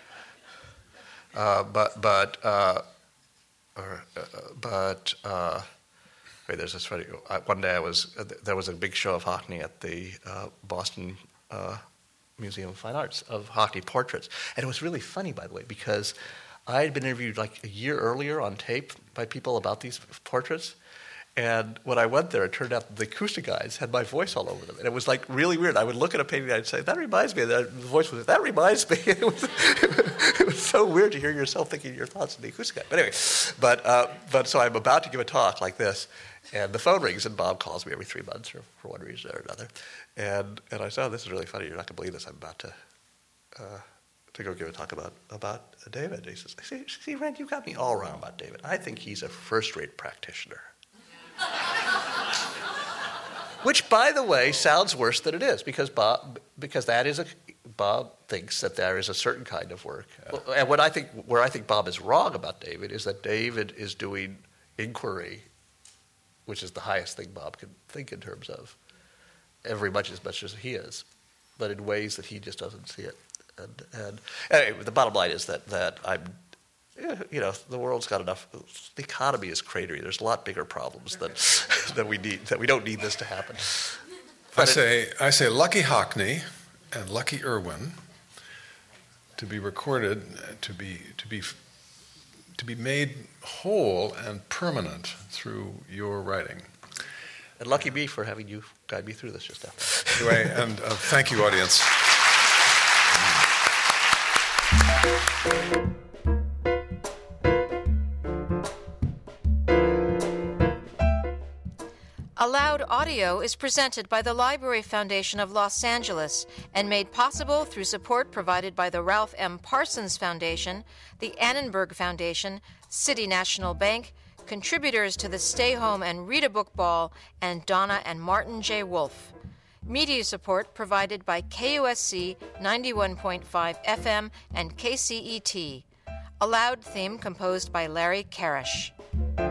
uh, but, but, uh, or, uh, but, uh, wait, there's this funny, I, one day I was, uh, there was a big show of Hockney at the uh, Boston uh, Museum of Fine Arts of Hockney portraits. And it was really funny, by the way, because I had been interviewed like a year earlier on tape by people about these portraits. And when I went there, it turned out the acoustic guys had my voice all over them. And it was like really weird. I would look at a painting and I'd say, that reminds me. And the voice was, that reminds me. It was, it was so weird to hear yourself thinking your thoughts in the acoustic guy. But anyway, but, uh, but so I'm about to give a talk like this. And the phone rings and Bob calls me every three months or for one reason or another. And and I said, oh, this is really funny. You're not going to believe this. I'm about to uh, to go give a talk about, about David. And he says, see, see, Rand, you got me all wrong about David. I think he's a first-rate practitioner. Which, by the way, sounds worse than it is, because Bob, because that is a, Bob thinks that there is a certain kind of work. Yeah. And what I think, where I think Bob is wrong about David is that David is doing inquiry, which is the highest thing Bob can think in terms of, every much as much as he is, but in ways that he just doesn't see it. And, and anyway, the bottom line is that that I'm, you know, the world's got enough. The economy is cratery. There's a lot bigger problems that that we need. That we don't need this to happen. But I say, it, I say, lucky Hockney and lucky Irwin to be recorded, to be to be to be made whole and permanent through your writing. And lucky me for having you guide me through this just now. Anyway, and uh, thank you, audience. Allowed Audio is presented by the Library Foundation of Los Angeles and made possible through support provided by the Ralph M. Parsons Foundation, the Annenberg Foundation, City National Bank, contributors to the Stay Home and Read a Book Ball, and Donna and Martin J. Wolfe. Media support provided by K U S C ninety-one point five F M and K C E T. Allowed theme composed by Larry Karish.